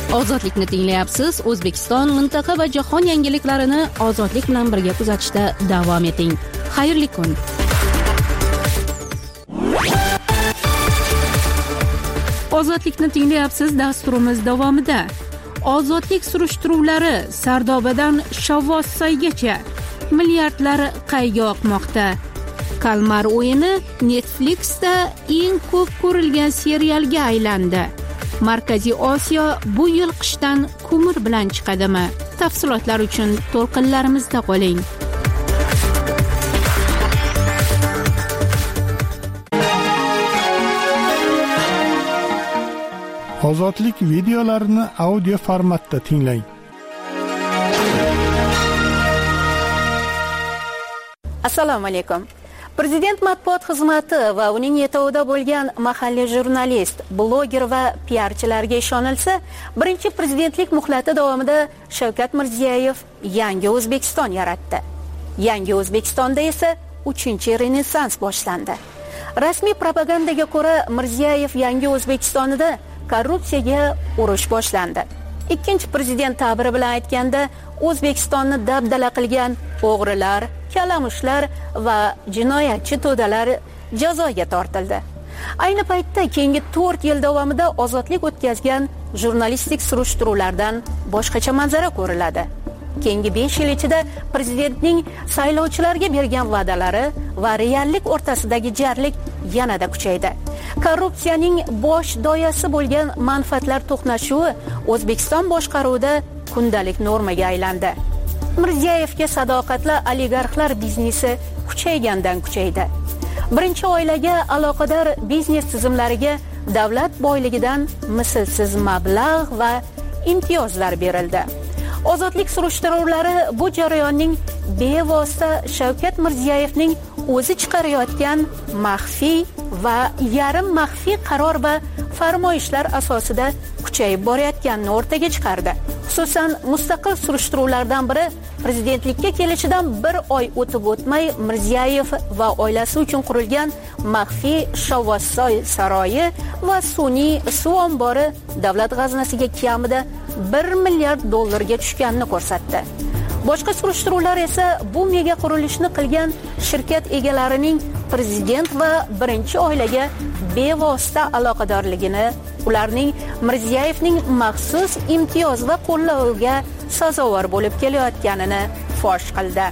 Ozodlikni tinglayapsiz. O'zbekiston, mintaqa va jahon yangiliklarini ozodlik bilan birga kuzatishda davom eting. Xayrli kun. Ozodlikni tinglayapsiz. Dasturimiz davomida ozodlik surishtiruvlari Sardobadan Shovvozsoygacha milliardlar qayga oqmoqda. Kalmar o'yini Netflixda eng ko'p ko'rilgan serialga aylandi. Markaziy Osiyo bu yil qishdan ko'mir bilan chiqadimi? Tafsilotlar uchun to'lqinlarimizda qoling. Ozodlik videolarini audio formatda tinglang. Assalomu alaykum. Prezident matbuot xizmati va uning yetovida bo'lgan mahalliy jurnalist, bloger va piarchilarga ishonilsa, birinchi prezidentlik muhlati davomida Shavkat Mirziyoyev yangi O'zbekiston yaratdi. Yangi O'zbekistonda esa uchinchi renessans boshlandi. Rasmiy propagandaga ko'ra, Mirziyoyev yangi O'zbekistonida korrupsiyaga urush boshlandi. Ikkinchi prezident ta'biri bilan aytganda, O'zbekistonni dabdala qilgan o'g'rilar, kalamushlar va jinoyatchi to'dalar jazoga tortildi. Ayni paytda keyingi to'rt yil davomida ozodlik o'tkazgan jurnalistik surishtiruvlardan boshqacha manzara ko'riladi. Keyingi besh yil ichida prezidentning saylovchilarga bergan va'dalari va reallik o'rtasidagi jarlik yanada kuchaydi. Korrupsiyaning bosh doyasi bo'lgan manfaatlar to'qnashuvi O'zbekiston boshqaruvida kundalik normaga aylandi. Mirziyoyevga sadoqatli oligarxlar biznesi kuchaygandan kuchaydi. Birinchi oilaga aloqador biznes tizimlariga davlat boyligidan mislsiz mablag' va imtiyozlar berildi. Ozodlik surishtiruvlari bu jarayonning bevosita Shavkat Mirziyoyevning o'zi chiqarayotgan maxfiy va yarim maxfiy qaror va farmoyishlar asosida kuchayib borayotganini o'rtaga chiqardi. Xususan, mustaqil surishtiruvlardan biri prezidentlikka kelishidan bir oy o'tib o'tmay Mirziyoyev va oilasi uchun qurilgan maxfiy Shovvozsoy saroyi va sun'iy suv ombori davlat g'aznasiga kamida bir milliard dollarga tushganini ko'rsatdi. Boshqa surishtiruvlar esa bu mega qurilishni qilgan shirkat egalarining prezident va birinchi oilaga bevosita aloqadorligini, ularning Mirziyoyevning maxsus imtiyoz va qo'llaviga sazovor bo'lib kelayotganini fosh qildi.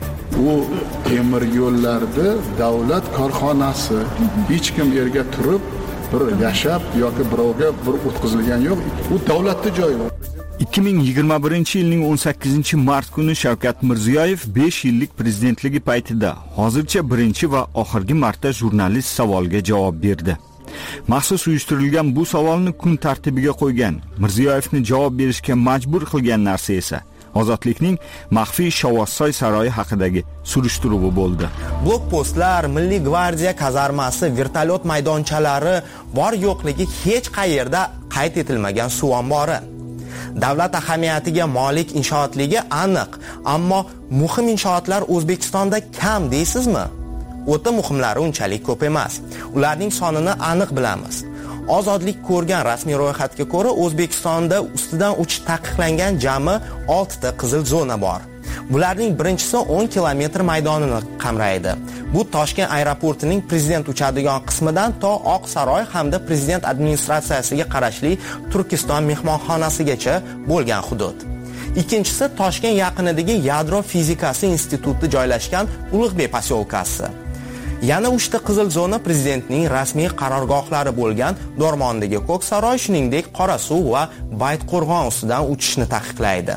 Bu temir yo'llarda davlat korxonasi, hech kim yerga turib bir yashab yoki birovga bir o'tkazilgan yo'q. Bu davlatning joyi. ikki ming yigirma birinchi yilning o'n sakkizinchi mart kuni Shavkat Mirziyoyev besh yillik prezidentligi paytida hozircha birinchi va oxirgi marta jurnalist savoliga javob berdi. Maxsus uyushtirilgan bu savolni kun tartibiga qo'ygan. Mirziyoyevni javob berishga majbur qilgan narsa esa ozodlikning maxfiy Shovvozsoy saroyi haqidagi surishtiruvi bo'ldi. Blokpostlar, Milliy gvardiya kazarmasi, vertolyot maydonchalari bor yo'qligi hech qayerda qayd etilmagan suv ombori. Davlat ahamiyatiga molik inshootligi aniq, ammo muhim inshootlar O'zbekistonda kam deysizmi? O'ta muhimlari unchalik ko'p emas. Ularning sonini aniq bilamiz. Ozodlik ko'rgan rasmiy ro'yxatga ko'ra O'zbekistonda ustidan uchish taqiqlangan jami oltita qizil zona bor. Bularning birinchisi o'n kilometr maydonini qamraydi. Bu Toshkent aeroportining prezident uchadigan qismidan to Oq saroy hamda prezident administratsiyasiga qarashli Turkiston mehmonxonasigacha bo'lgan hudud. Ikkinchisi Toshkent yaqinidagi Yadro fizikasi instituti joylashgan Ulug'bek posyolkasi. Yana uchta qizil zona prezidentning rasmiy qarorgohlari bo'lgan Dormondagi Ko'k saroy, shuningdek Qorasuv va Baytqo'rg'on ustidan uchishni taqiqlaydi.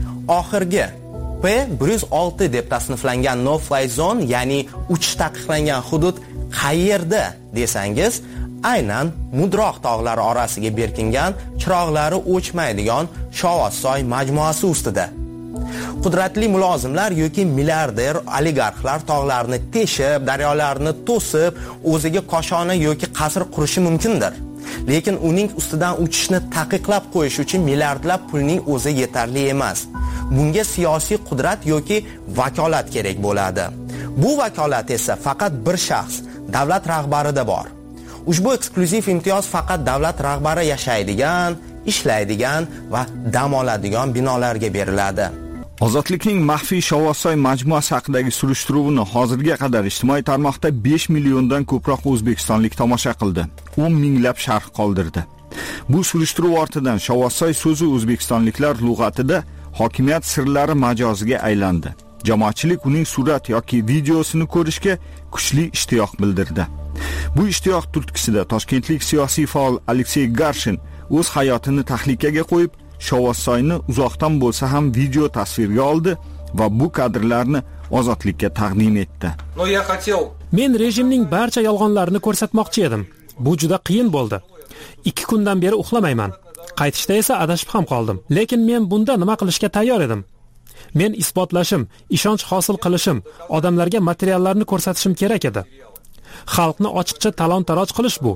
Oxirgi P bir yuz olti deb tasniflangan no-fly zone, ya'ni uchish taqiqlangan hudud qayerda desangiz, aynan Mudroq tog'lari orasiga berkingan, chiroqlari o'chmaydigan Shovvozsoy majmuasi ustida. Qudratli mulozimlar yoki milliarder oligarxlar tog'larni teshib, daryolarni to'sib, o'ziga koshona yoki qasr qurishi mumkindir. Lekin uning ustidan uchishni taqiqlab qo'yish uchun milliardlab pulning o'zi yetarli emas. Bunga siyosiy qudrat yoki vakolat kerak bo'ladi. Bu vakolat esa faqat bir shaxs, davlat rahbarida bor. Ushbu eksklyuziv imtiyoz faqat davlat rahbari yashaydigan, ishlaydigan va dam oladigan binolarga beriladi. Ozodlikning maxfiy Shovvozsoy majmuasi haqidagi surishtiruvni hozirga qadar ijtimoiy tarmoqda besh milliondan ko'proq o'zbekistonlik tomosha qildi. o'n minglab sharh qoldirdi. Bu surishtiruv ortidan Shovvozsoy so'zi o'zbekistonliklar lug'atida hokimiyat sirlari majoziga aylandi. Jamoatchilik uning surat yoki videosini ko'rishga kuchli ishtiyoq bildirdi. Bu ishtiyoq turtkisida toshkentlik siyosiy faol Aleksey Garshin o'z hayotini tahlikaga qo'yib, Shovvozsoyni uzoqdan bo'lsa ham video tasvirga oldi va bu kadrlarni ozodlikka taqdim etdi. Men rejimning barcha yolg'onlarini ko'rsatmoqchi edim. Bu juda qiyin bo'ldi. ikki kundan beri uxlamayman. Qaytishda esa adashib ham qoldim. Lekin men bunda nima qilishga tayyor edim? Men isbotlashim, ishonch hosil qilishim, odamlarga materiallarni ko'rsatishim kerak edi. Xalqni ochiqcha talon-taroj qilish bu.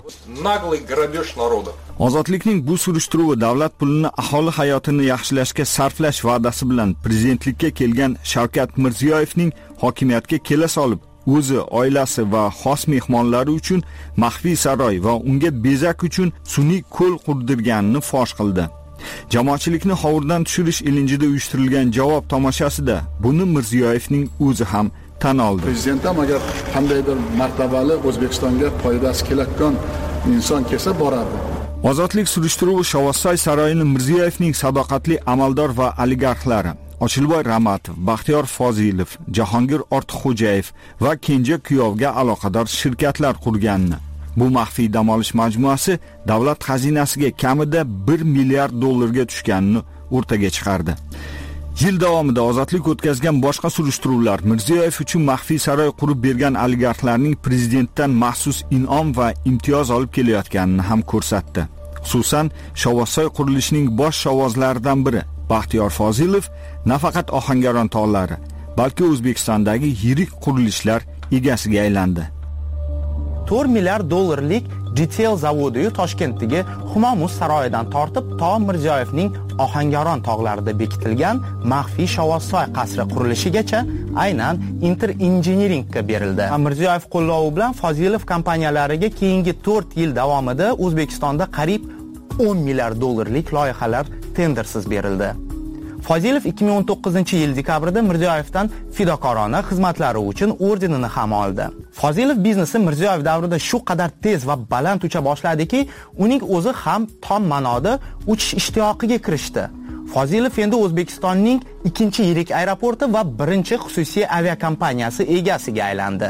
Ozodlikning bu surishtiruvi davlat pulini aholi hayotini yaxshilashga sarflash va'dasi bilan prezidentlikka kelgan Shavkat Mirziyoyevning hokimiyatga kela solib, o'zi, oilasi va xos mehmonlari uchun maxfiy saroy va unga bezak uchun sun'iy ko'l qurdirganini fosh qildi. Jamoatchilikni hovurdan tushirish ilinjida uyushtirilgan javob tomoshasida buni Mirziyoyevning o'zi ham tan oldi. Prezident ham agar qandaydir martabali O'zbekistonga foydasi kelayotgan inson kelsa boradi. Ozodlik surishtiruvi Shovvozsoy saroyini Mirziyoyevning sadoqatli amaldor va oligarxlari Ochilboy Ramatov, Baxtiyor Fozilov, Jahongir Ortiqxo'jayev va kenja kuyovga aloqador shirkatlar qurganini. Bu maxfiy dam olish majmuasi davlat xazinasiga kamida bir milliard dollarga tushganini o'rtaga chiqardi. Yil davomida ozodlik o'tkazgan boshqa surishtiruvlar Mirziyoyev uchun maxfiy saroy qurib bergan oligarxlarning prezidentdan maxsus in'om va imtiyoz olib kelayotganini ham ko'rsatdi. Xususan, Shovvozsoy qurilishining bosh shovvozlaridan biri Baxtiyor Fozilov nafaqat Ohangaron tog'lari, balki O'zbekistondagi yirik qurilishlar egasiga aylandi. to'rt milliard dollarlik Detail zavodi Toshkentdagi Humomuz saroyidan tortib to Mirziyoyevning Ohangaron tog'larida bekitilgan maxfiy Shovvozsoy qasri qurilishigacha aynan Inter Engineeringga berildi. Mirziyoyev qo'llovi bilan Fozilov kompaniyalariga keyingi to'rt yil davomida O'zbekistonda qariyb o'n milliard dollarlik loyihalar tendersiz berildi. Fozilov ikki ming o'n to'qqizinchi yil dekabrida Mirziyoyevdan fidokorona xizmatlari uchun ordenini ham oldi. Fozilov biznesi Mirziyoyev davrida shu qadar tez va baland ucha boshladiki, uning o'zi ham tom ma'noda uchish ishtiyoqiga kirishdi. Fozilov endi O'zbekistonning ikkinchi yirik aeroporti va birinchi xususiy aviakompaniyasi egasiga aylandi.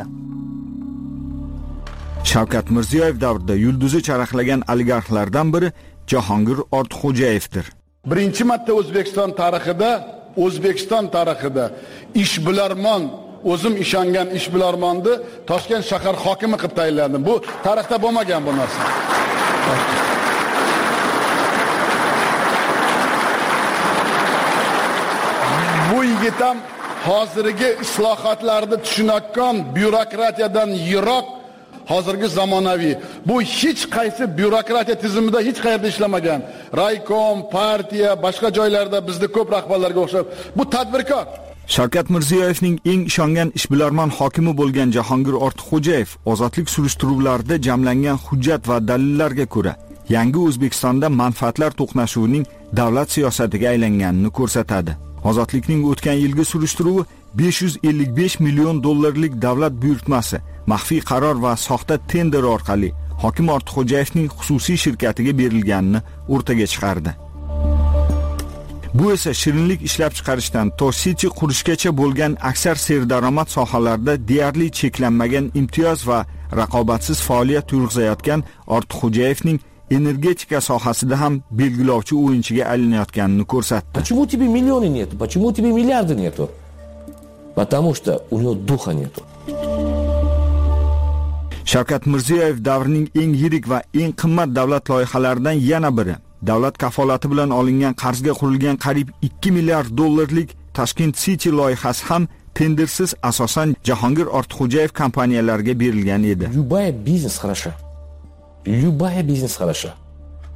Shavkat Mirziyoyev davrida yulduzi charaqlagan oligarxlardan biri Jahongir Ortiqxo'jayevdir. Birinchi marta O'zbekiston tarixida, O'zbekiston tarixida ishbilarmon, o'zim ishongan ishbilarmonni Toshkent shahar hokimi qilib tayinlandim. Bu tarixda bo'lmagan bu narsa. Bu yigit ham hozirgi islohotlarni tushunayotgan byurokratiyadan yiroq, hozirgi zamonaviy. Bu hech qaysi byurokratiya tizimida hech qayerda ishlamagan. Raykom, partiya, boshqa joylarda bizda ko'p rahbarlarga o'xshab, bu tadbirkor. Shavkat Mirziyoyevning eng ishongan ishbilarmon hokimi bo'lgan Jahongir Ortiqxo'jayev ozodlik surishtiruvlarida jamlangan hujjat va dalillarga ko'ra, yangi O'zbekistonda manfaatlar to'qnashuvining davlat siyosatiga aylanganini ko'rsatadi. Ozodlikning o'tgan yilgi surishtiruvi besh yuz ellik besh million dollarlik davlat buyurtmasi, maxfiy qaror va soxta tender orqali hokim Ortiqxo'jayevning xususiy shirkatiga berilganini o'rtaga chiqardi. Bu esa shirinlik ishlab chiqarishdan to City qurishgacha bo'lgan aksar serdaromad sohalarda deyarli cheklanmagan imtiyoz va raqobatsiz faoliyat yurg'izayotgan Ortiqxo'jayevning energetika sohasida ham belgilovchi o'yinchiga aylanayotganini ko'rsatdi. Почему у тебя миллионы нету? Почему у тебя миллиарды нету? Потому что у него духа нету. Shavkat Mirziyoyev davrining eng yirik va eng qimmat davlat loyihalaridan yana biri. Davlat kafolati bilan olingan qarzga qurilgan qariyb ikki milliard dollarlik Tashkent City loyihasi ham tendersiz asosan Jahongir Ortiqxo'jayev kompaniyalariga berilgan edi. Любая бизнес хороша. Любая бизнес хороша.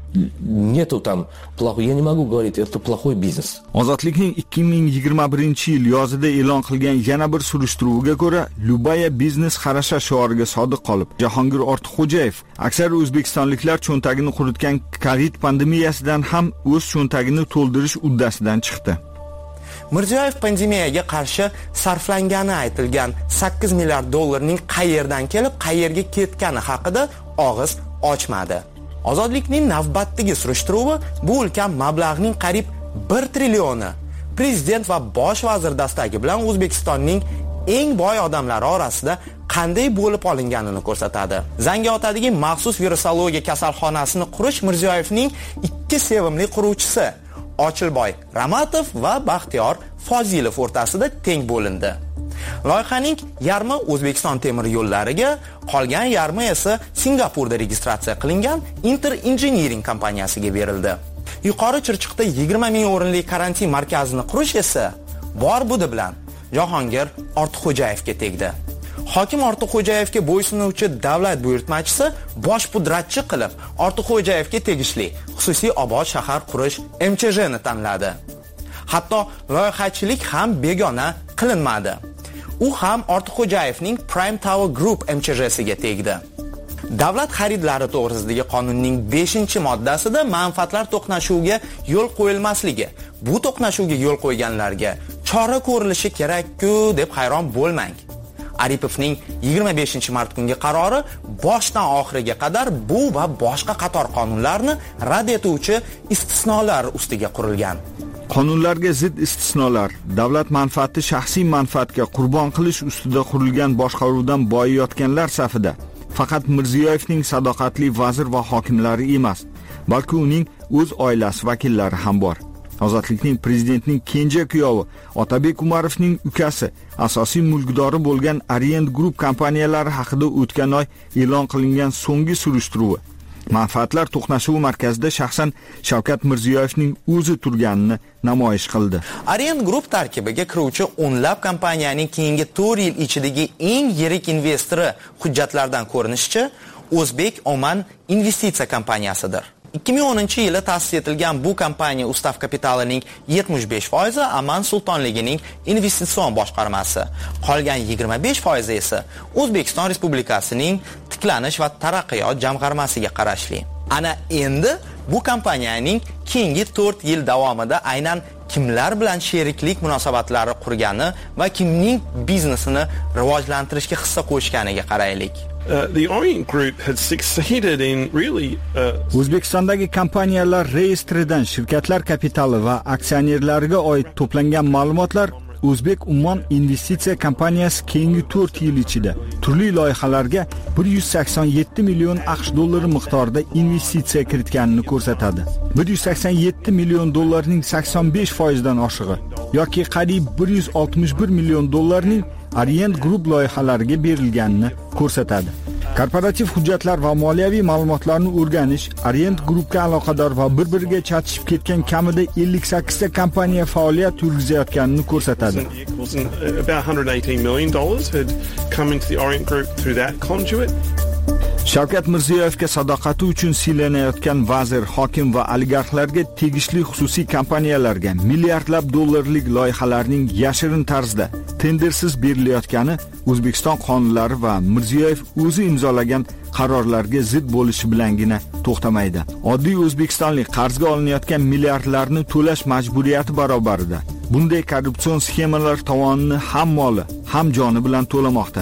нету там плохой, я не могу говорить, это плохой бизнес. Ozodlikning ikki ming yigirma birinchi yil yozida e'lon qilgan yana bir surishtiruvga ko'ra, Lubaya biznes xarasha shioriga sodiq qolib, Jahongir Ortiqxo'jayev aksar o'zbekistonliklar cho'ntagini quritgan Covid pandemiyasidan ham o'z cho'ntagini to'ldirish uddasidan chiqdi. Mirziyoyev pandemiyaga qarshi sarflangani aytilgan sakkiz milliard dollarning qayerdan kelib, qayerga ketgani haqida og'iz ochmadi. Ozodlikning navbatdagi surishtiruvi bu ulkan mablag'ning qariyb bir trillioni prezident va bosh vazir dastagi bilan O'zbekistonning eng boy odamlari orasida qanday bo'lib olinganini ko'rsatadi. Zangiotadagi maxsus virusologiya kasalxonasini qurish Mirziyoyevning ikki sevimli quruvchisi Ochilboy Ramatov va Baxtiyor Fozilov o'rtasida teng bo'lindi. Loyihaning yarmi O'zbekiston temir yo'llariga, qolgan yarmi esa Singapurda registratsiya qilingan Inter Engineering kompaniyasiga berildi. Yuqori Chirchiqda yigirma ming o'rinli karantin markazini qurish esa bor budi bilan Jahongir Ortiqxo'jayevga tegdi. Hokim Ortiqxo'jayevga bo'ysunuvchi davlat buyurtmachisi bosh pudratchi qilib Ortiqxo'jayevga tegishli xususiy obod shahar qurish M Ch J ni tanladi. Hatto loyihachilik ham begona qilinmadi. U ham Ortiqxo'jayevning Prime Tower Group M Ch J siga tegdi. Davlat xaridlari to'g'risidagi qonunning beshinchi moddasida manfaatlar to'qnashuviga yo'l qo'yilmasligi, bu to'qnashuvga yo'l qo'yganlarga chora ko'rilishi kerak-ku deb hayron bo'lmang. Aripovning yigirma beshinchi mart kungi qarori boshdan oxiriga qadar bu va boshqa qator qonunlarni rad etuvchi istisnolar ustiga qurilgan. Qonunlarga zid istisnolar, davlat manfaati shaxsiy manfaatga qurbon qilish ustida qurilgan boshqaruvdan boyiyotganlar safida faqat Mirziyoyevning sadoqatli vazir va hokimlari emas, balki uning o'z oilasi vakillari ham bor. Ozodlikning prezidentning kenja kuyovi Otabek Umarovning ukasi, asosiy mulkdori bo'lgan Orient Group kompaniyalari haqida o'tgan oy e'lon qilingan so'nggi surishtiruvi manfaatlar to'qnashuvi markazida shaxsan Shavkat Mirziyoyevning o'zi turganini namoyish qildi. Orient Group tarkibiga kiruvchi o'nlab kompaniyaning keyingi to'rt yil ichidagi eng yirik investori hujjatlardan ko'rinishicha O'zbek Oman investitsiya kompaniyasidir. ikki ming o'ninchi yili ta'sis etilgan bu kompaniya ustav kapitalining yetmish besh foizi Aman sultonligining investitsion boshqarmasi, qolgan yigirma besh foizi esa O'zbekiston Respublikasining tiklanish va taraqqiyot jamg'armasiga qarashli. Ana endi bu kompaniyaning keyingi to'rt yil davomida aynan kimlar bilan sheriklik munosabatlari qurgani va kimning biznesini rivojlantirishga hissa qo'shganiga qaraylik. Uh, the Orient Group had succeeded in really uh... O'zbekistondagi kompaniyalar reyestridan shirkatlar kapitali va aksionerlariga oid to'plangan ma'lumotlar O'zbek Ummon investitsiya kompaniyasi keyingi to'rt yil ichida turli loyihalarga bir yuz sakson yetti million AQSh dollari miqdorida investitsiya kiritganini ko'rsatadi. bir yuz sakson yetti million dollarning sakson besh foizdan oshig'i yoki qariyb bir yuz oltmish bir million dollarning Orient Group loyihalariga berilganini ko'rsatadi. Korporativ hujjatlar va moliyaviy ma'lumotlarni o'rganish Orient Groupga aloqador va bir-biriga chatishib ketgan kamida ellik sakkiz ta kompaniya faoliyat yurgizayotganini ko'rsatadi. About one hundred eighteen million dollars had come into the Orient Group through that conduit. Shavkat Mirziyoyevga sadoqati uchun siylanayotgan vazir, hokim va oligarxlarga tegishli xususiy kompaniyalarga milliardlab dollarlik loyihalarning yashirin tarzda tendersiz berilayotgani O'zbekiston qonunlari va Mirziyoyev o'zi imzolagan qarorlarga zid bo'lishi bilangina to'xtamaydi. Oddiy o'zbekistonlik qarzga olinayotgan milliardlarni to'lash majburiyati barobarida bunday korrupsion sxemalar tovonini ham moli, ham joni bilan to'lamoqda.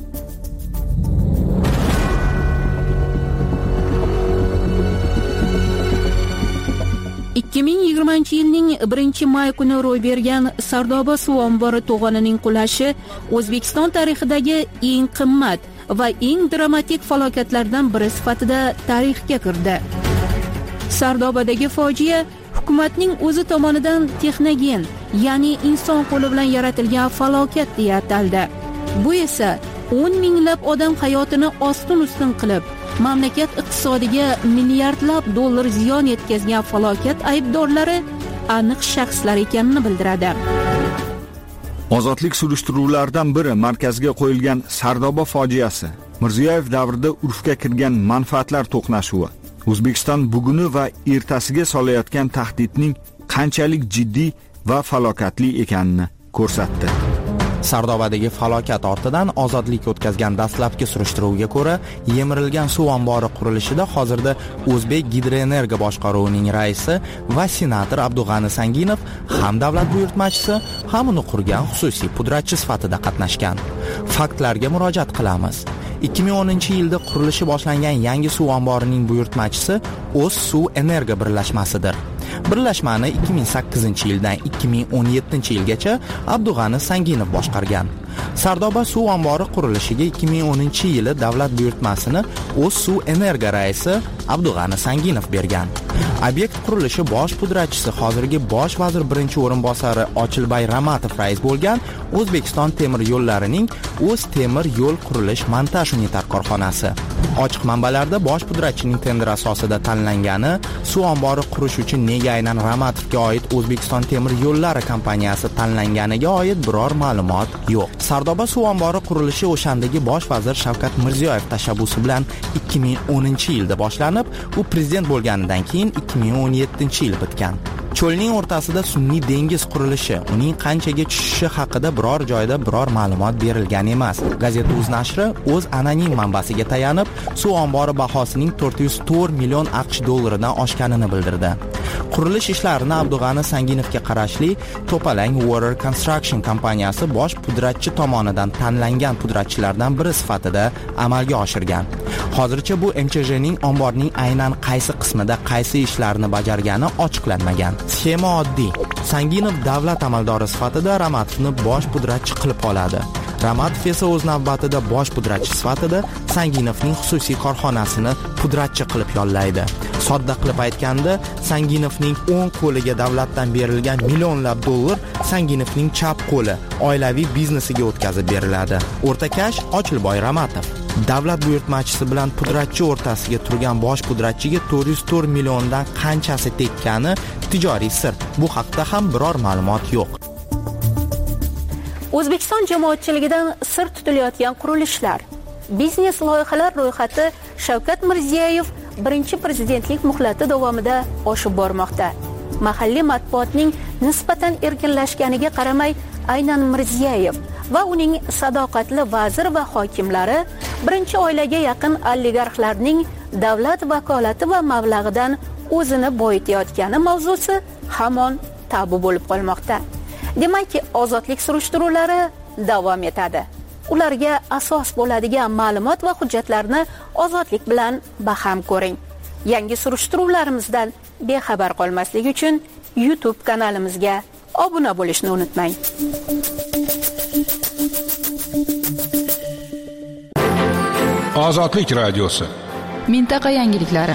ikki ming yigirmanchi yilning birinchi may kuni ro'y bergan Sardoba suv ombori to'g'onining qulashi O'zbekiston tarixidagi eng qimmat va eng dramatik falokatlardan biri sifatida tarixga kirdi. Sardobadagi fojia hukumatning o'zi tomonidan texnogen, ya'ni inson qo'li bilan yaratilgan falokat deya ataldi. Bu esa o'n minglab odam hayotini ostin-ustin qilib, mamlakat iqtisodiga milliardlab dollar ziyon yetkazgan falokat aybdorlari aniq shaxslar ekanini bildiradi. Ozodlik surishtiruvlaridan biri markazga qo'yilgan Sardoba fojiasi, Mirziyoyev davrida urfga kirgan manfaatlar to'qnashuvi, O'zbekiston buguni va ertasiga solayotgan tahdidning qanchalik jiddiy va falokatli ekanini ko'rsatdi. Sardobadagi falokat ortidan ozodlik o'tkazgan dastlabki surishtiruvga ko'ra, yemirilgan suv ombori qurilishida hozirda O'zbek Gidroenergo boshqaruvining raisi va senator Abdug'ani Sanginov ham davlat buyurtmachisi, ham uni qurgan xususiy pudratchi sifatida qatnashgan. Faktlarga murojaat qilamiz. ikki ming o'ninchi yilda qurilishi boshlangan yangi suv omborining buyurtmachisi O'z suv energo birlashmasidir. Birlashmani ikki ming sakkizinchi yildan ikki ming o'n yettinchi yilgacha Abdug'ani Sanginov boshqargan. Sardoba suv ombori qurilishiga ikki ming o'ninchi yili davlat buyurtmasini O'z suv energo raisi Abdug'ani Sanginov bergan. Obyekt qurilishi bosh pudratchisi hozirgi bosh vazir birinchi o'rinbosari Ochilbay Ramatov rais bo'lgan O'zbekiston temir yo'llarining O'z temir yo'l qurilish montaj unitar korxonasi. Ochiq manbalarda bosh pudratchining tender asosida tanlangani, suv ombori qurish uchun nega aynan Ramatovga oid O'zbekiston temir yo'llari kompaniyasi tanlanganiga oid biror ma'lumot yo'q. Sardoba suv ombori qurilishi o'shandagi bosh vazir Shavkat Mirziyoyev tashabbusi bilan ikki ming o'ninchi yilda boshlanib, u prezident bo'lganidan keyin ikki ming o'n yettinchi yil bitgan. Cho'lning o'rtasida sun'iy dengiz qurilishi, uning qanchaga tushishi haqida biror joyda biror ma'lumot berilgan emas. Gazeta Uz nashri o'z anonim manbasiga tayanib, suv ombori bahosining to'rt yuz to'rt million AQSh dollaridan oshganini bildirdi. Qurilish ishlarini Abdug'ani Sanginovga qarashli To'palang Water Construction kompaniyasi bosh pudratchi tomonidan tanlangan pudratchilardan biri sifatida amalga oshirgan. Hozircha bu M Ch J'ning omborning aynan qaysi qismida qaysi ishlarni bajargani ochiqlanmagan. Sxema oddiy. Sanginov davlat amaldori sifatida Ramatovni bosh pudratchi qilib oladi. Ramatov esa o'z navbatida bosh pudratchi sifatida Sanginovning xususiy korxonasini pudratchi qilib yollaydi. Sodda qilib aytganda, Sanginovning o'ng qo'liga davlatdan berilgan millionlab dollar Sanginovning chap qo'li oilaviy biznesiga o'tkazib beriladi. O'rtakash Ochilboy Ramatov. Davlat buyurtmachisi bilan pudratchi o'rtasiga turgan bosh pudratchiga to'rt yuz to'rt milliondan qanchasi tekkani tijoriy sir. Bu haqda ham biror ma'lumot yo'q. O'zbekiston jamoatchiligidan sir tutilayotgan qurilishlar. Biznes loyihalar ro'yxati Shavkat Mirziyoyev birinchi prezidentlik muhlati davomida oshib bormoqda. Mahalliy matbuotning nisbatan erkinlashganiga qaramay, aynan Mirziyoyev va uning sadoqatli vazir va hokimlari birinchi oilaga yaqin oligarxlarning davlat vakolati va mablag'idan o'zini boyitayotgani mavzusi hamon tabu bo'lib qolmoqda. Demakki, ozodlik surishtiruvlari davom etadi. Ularga asos bo'ladigan ma'lumot va hujjatlarni ozodlik bilan baham ko'ring. Yangi surishtiruvlarimizdan bexabar qolmaslik uchun YouTube kanalimizga obuna bo'lishni unutmang. Ozodlik radiosi. Mintaqa yangiliklari.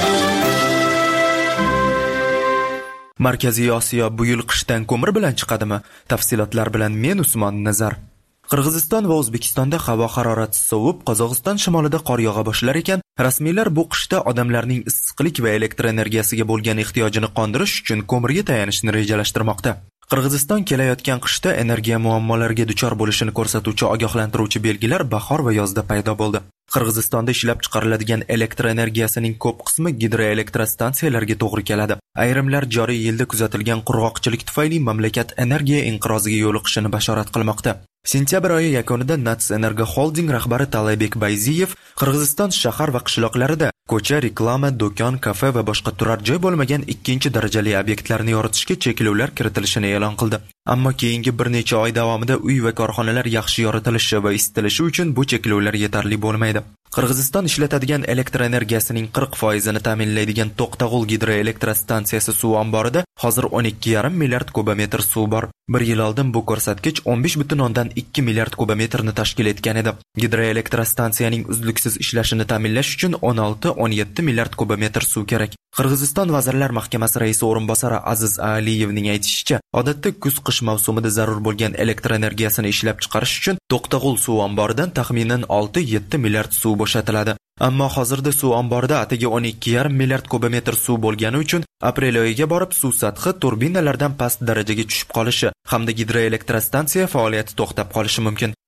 Markaziy Osiyo bu yil qishdan ko'mir bilan chiqadimi? Tafsilotlar bilan men Usmon Nazar. Qirg'iziston va O'zbekistonda havo harorati sovib, Qozog'iston shimolida qor yog'a boshlar ekan, rasmiylar bu qishda odamlarning issiqlik va elektr energiyasiga bo'lgan ehtiyojini qondirish uchun ko'mirga tayanishni rejalashtirmoqda. Qirg'iziston kelayotgan qishda energiya muammolariga duchor bo'lishini ko'rsatuvchi ogohlantiruvchi belgilar bahor va yozda paydo bo'ldi. Qirg'izistonda ishlab chiqariladigan elektr energiyasining ko'p qismi gidroelektrostansiyalarga to'g'ri keladi. Ayrimlar joriy yilda kuzatilgan qurg'oqchilik tufayli mamlakat energiya inqiroziga yo'liqishini bashorat qilmoqda. Sentyabr oyi yakunida Nats Energo Holding rahbari Talaybek Bayziyev Qirg'iziston shahar va qishloqlarida ko'cha, reklama, do'kon, kafe va boshqa turar joy bo'lmagan ikkinchi darajali obyektlarni yoritishga cheklovlar kiritilishini e'lon qildi. Ammo keyingi bir necha oy davomida uy va korxonalar yaxshi yoritilishi va isitilishi uchun bu cheklovlar yetarli bo'lmaydi. Qirg'iziston ishlatadigan elektr energiyasining qirq foizini ta'minlaydigan To'qtag'ul gidroelektrostansiyasi suv omborida hozir o'n ikki yarim milliard kubometr suv bor. Bir yil oldin bu ko'rsatkich o'n besh butun o'ndan ikki milliard kubometrni tashkil etgan edi. Gidroelektrostansiyaning uzluksiz ishlashini ta'minlash uchun o'n olti o'n yetti milliard kubometr suv kerak. Qirg'iziston Vazirlar Mahkamasi raisi o'rinbosari Aziz Aliyevning aytishicha, odatda kuz-qish mavsumida zarur bo'lgan elektr energiyasini ishlab chiqarish uchun To'qtag'ul suv omboridan taxminan olti yetti milliard suv bo'shatiladi. Ammo hozirda suv omborida atigi o'n ikki yarim milliard kubometr suv bo'lgani uchun aprel oyiga borib suv sathi turbinalardan past darajaga tushib qolishi hamda gidroelektrostansiya faoliyati to'xtab qolishi mumkin.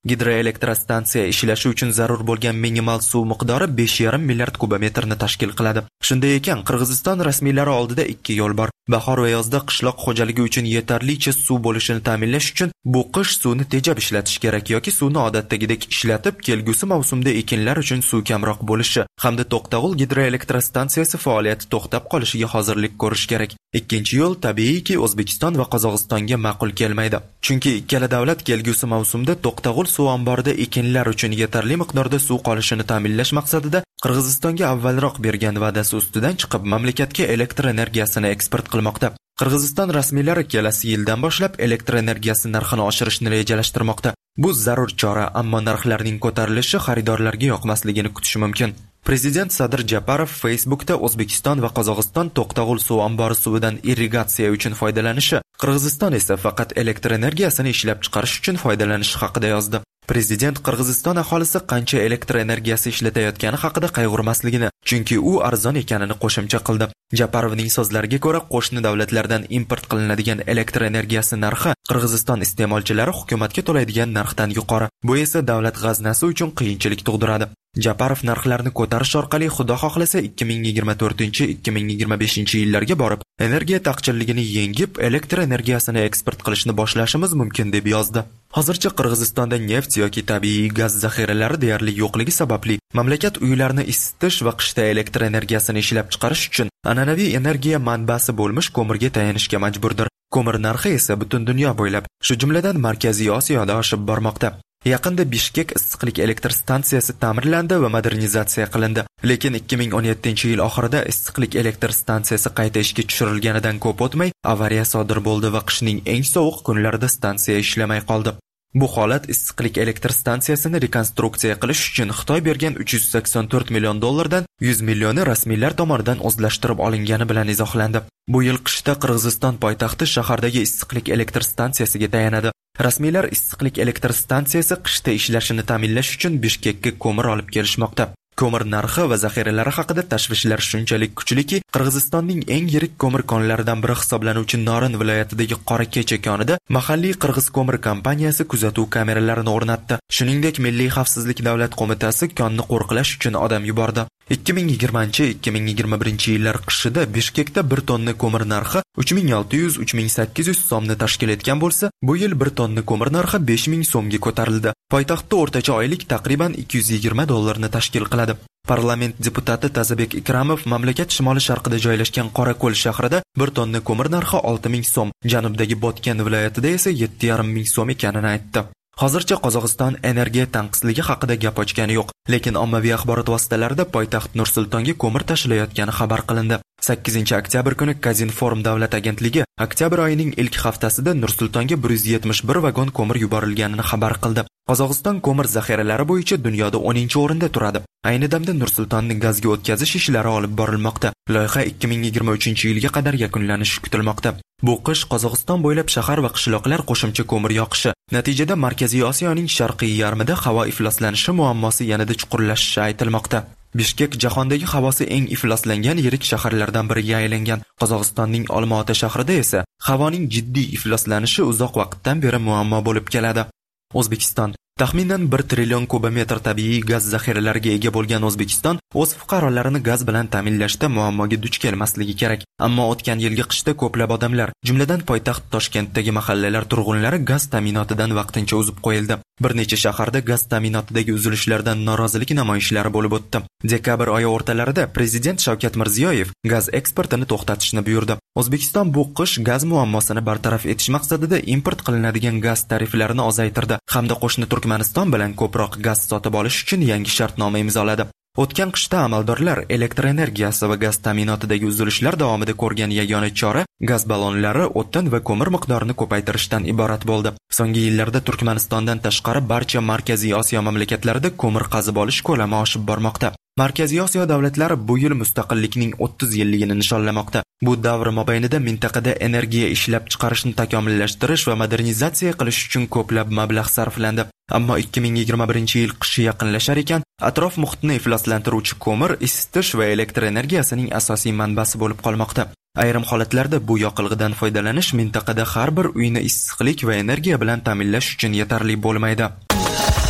Gidroelektrostansiya ishlashi uchun zarur bo'lgan minimal suv miqdori besh yarim milliard kubometrni tashkil qiladi. Shunday ekan, Qirg'iziston rasmiylari oldida ikki yo'l bor. Bahor va yozda qishloq xo'jaligi uchun yetarlicha suv bo'lishini ta'minlash uchun bu qish suvni tejab ishlatish kerak yoki suvni odatdagidek ishlatib, kelgusi mavsumda ekinlar uchun suv kamroq bo'lishi hamda To'qtag'ul gidroelektrostansiyasi faoliyati to'xtab qolishiga hozirlik ko'rish kerak. Ikkinchi yo'l tabiiyki O'zbekiston va Qozog'istonga ma'qul kelmaydi. Chunki ikkala davlat kelgusi mavsumda To'qtag'ul suv omborida ekinlar uchun yetarli miqdorda suv qolishini ta'minlash maqsadida Qirg'izistonga avvalroq bergan va'dasi ustidan chiqib mamlakatga elektr energiyasini eksport qilmoqda. Qirg'iziston rasmiylari kelasi yildan boshlab elektr energiyasi narxini oshirishni rejalashtirmoqda. Bu zarur chora, ammo narxlarning ko'tarilishi xaridorlarga yoqmasligini kutish mumkin. Prezident Sadir Japarov Facebookda O'zbekiston va Qozog'iston To'qtag'ul suv ombori suvidan irrigatsiya uchun foydalanishi, Qirg'iziston esa faqat elektr energiyasini ishlab chiqarish uchun foydalanishi haqida yozdi. Prezident Qirg'iziston aholisi qancha elektr energiyasi ishlatayotgani haqida qayg'urmasligini, chunki u arzon ekanini qo'shimcha qildi. Japarovning so'zlariga ko'ra, qo'shni davlatlardan import qilinadigan elektr energiyasi narxi Qirg'iziston iste'molchilari hukumatga to'laydigan narxdan yuqori. Bu esa davlat g'aznasi uchun qiyinchilik tug'diradi. Japarov narxlarni ko'tarish orqali xudo xohlasa ikki ming yigirma to'rtinchi ikki ming yigirma beshinchi yillarga borib, energiya taqchilligini yengib, elektr energiyasini eksport qilishni boshlashimiz mumkin deb yozdi. Hozircha Qirg'izistonda neft yoki tabiiy gaz zaxiralari deyarli yo'qligi sababli mamlakat uylarni isitish va qishda elektr energiyasini ishlab chiqarish uchun an'anaviy energiya manbasi bo'lmish ko'mirga tayanishga majburdir. Ko'mir narxi esa butun dunyo bo'ylab, shu jumladan Markaziy Osiyoda oshib bormoqda. Yaqinda Bishkek issiqlik elektr stansiyasi ta'mirlandi va modernizatsiya qilindi. Lekin ikki ming o'n yettinchi yil oxirida issiqlik elektr stansiyasi qayta ishga tushirilganidan ko'p o'tmay avariya sodir bo'ldi va qishning eng sovuq kunlarida stansiya ishlamay qoldi. Bu holat issiqlik elektr stansiyasini rekonstruksiya qilish uchun Xitoy bergan uch yuz sakson to'rt million dollardan yuz millioni rasmiylar tomonidan o'zlashtirib olingani bilan izohlandi. Bu yil qishda Qirg'iziston poytaxti shahardagi issiqlik elektr stansiyasiga tayanadi. Rasmiylar issiqlik elektr stansiyasi qishda ishlashini ta'minlash uchun Bishkekka ko'mir olib kelishmoqda. Ko'mir narxi va zaxiralari haqida tashvishlar shunchalik kuchliki, Qirg'izistonning eng yirik ko'mir konlaridan biri hisoblanuvchi Norin viloyatidagi Qorakecha konida mahalliy Qirg'iz ko'mir kompaniyasi kuzatuv kameralarini o'rnatdi. Shuningdek, Milliy xavfsizlik davlat qo'mitasi konni qo'riqlash uchun odam yubordi. ikki ming yigirmanchi ikki ming yigirma birinchi yillar qishida Bishkekda bir tonna ko'mir narxi uch ming olti yuz uch ming sakkiz yuz so'mni tashkil etgan bo'lsa, bu yil bir tonna ko'mir narxi besh ming so'mga ko'tarildi. Poytaxtda o'rtacha oylik taqriban ikki yuz yigirma dollarni tashkil qiladi. Parlament deputati Tazabek Ikramov mamlakat shimoli-sharqida joylashgan Qorako'l shahrida bir tonna ko'mir narxi olti ming so'm, janubdagi Botken viloyatida esa yetti yarim ming so'm ekanini aytdi. Hozircha Qozog'iston energiya tanqisligi haqida gap ochgani yo'q, lekin ommaviy axborot vositalarida poytaxt Nur-Sultonga ko'mir tashilayotgani xabar qilindi. sakkizinchi oktyabr kuni Kazinform davlat agentligi oktyabr oyining ilk haftasida Nur-Sultonga bir yuz yetmish bir vagon ko'mir yuborilganini xabar qildi. Qozog'iston ko'mir zaxiralari bo'yicha dunyoda o'ninchi o'rinda turadi. Ayni damda Nur-Sultonni gazga o'tkazish ishlari olib borilmoqda. Loyiha ikki ming yigirma uchinchi yilga qadar yakunlanishi kutilmoqda. Bu qish Qozog'iston bo'ylab shahar va qishloqlar qo'shimcha ko'mir yoqishi, natijada Markaziy Osiyoning sharqiy yarmida havo ifloslanishi muammosi yanada chuqurlashishi aytilmoqda. Bishkek jahondagi havosi eng ifloslangan yirik shaharlardan biriga aylangan. Qozog'istonning Olma-ota shahrida esa havoning jiddiy ifloslanishi uzoq vaqtdan beri muammo bo'lib keladi. O'zbekiston taxminan bir trillion kubometr tabiiy gaz zaxiralariga ega bo'lgan O'zbekiston o'z fuqarolarini gaz bilan ta'minlashda muammoga duch kelmasligi kerak. Ammo o'tgan yilgi qishda ko'plab odamlar, jumladan poytaxt Toshkentdagi mahallalar turg'unlari gaz ta'minotidan vaqtincha uzib qo'yildi. Bir necha shaharda gaz ta'minotidagi uzilishlardan norozilik namoyishlari bo'lib o'tdi. Dekabr oyi o'rtalarida Prezident Shavkat Mirziyoyev gaz eksportini to'xtatishni buyurdi. O'zbekiston bu qish gaz muammosini bartaraf etish maqsadida import qilinadigan gaz tariflarini ozaytirdi hamda qo'shni Turkmaniston bilan ko'proq gaz sotib olish uchun yangi shartnoma imzoladi. O'tgan qishda amaldorlar elektr energiyasi va gaz ta'minotidagi uzilishlar davomida ko'rgan yagona chora gaz ballonlari, o'tin va ko'mir miqdorini ko'paytirishdan iborat bo'ldi. So'nggi yillarda Turkmanistondan tashqari barcha Markaziy Osiyo mamlakatlarida ko'mir qazib olish ko'lami oshib bormoqda. Markaziy Osiyo davlatlari bu yil mustaqillikning o'ttiz yilligini nishonlamoqda. Bu davr mobaynida mintaqada energiya ishlab chiqarishni takomillashtirish va modernizatsiya qilish uchun ko'plab mablag' sarflandi. Ammo ikki ming yigirma birinchi yil qishi yaqinlashar ekan, atrof muhitni ifloslantiruvchi ko'mir isitish va elektr energiyasining asosiy manbasi bo'lib qolmoqda. Ayrim holatlarda bu yoqilg'idan foydalanish mintaqada har bir uyni issiqlik va energiya bilan ta'minlash uchun yetarli bo'lmaydi.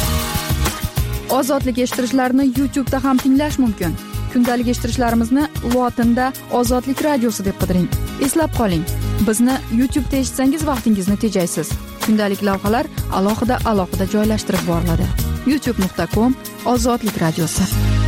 Ozodlik eshittirishlarni YouTube'da ham tinglash mumkin. Kundalik eshittirishlarimizni lotinda Ozodlik radiosi deb qidiring. Eslab qoling, bizni YouTube'da eshitsangiz vaqtingizni tejaysiz. Kundalik lavhalar alohida alohida joylashtirib boriladi. youtube nuqta com Ozodlik radiosi.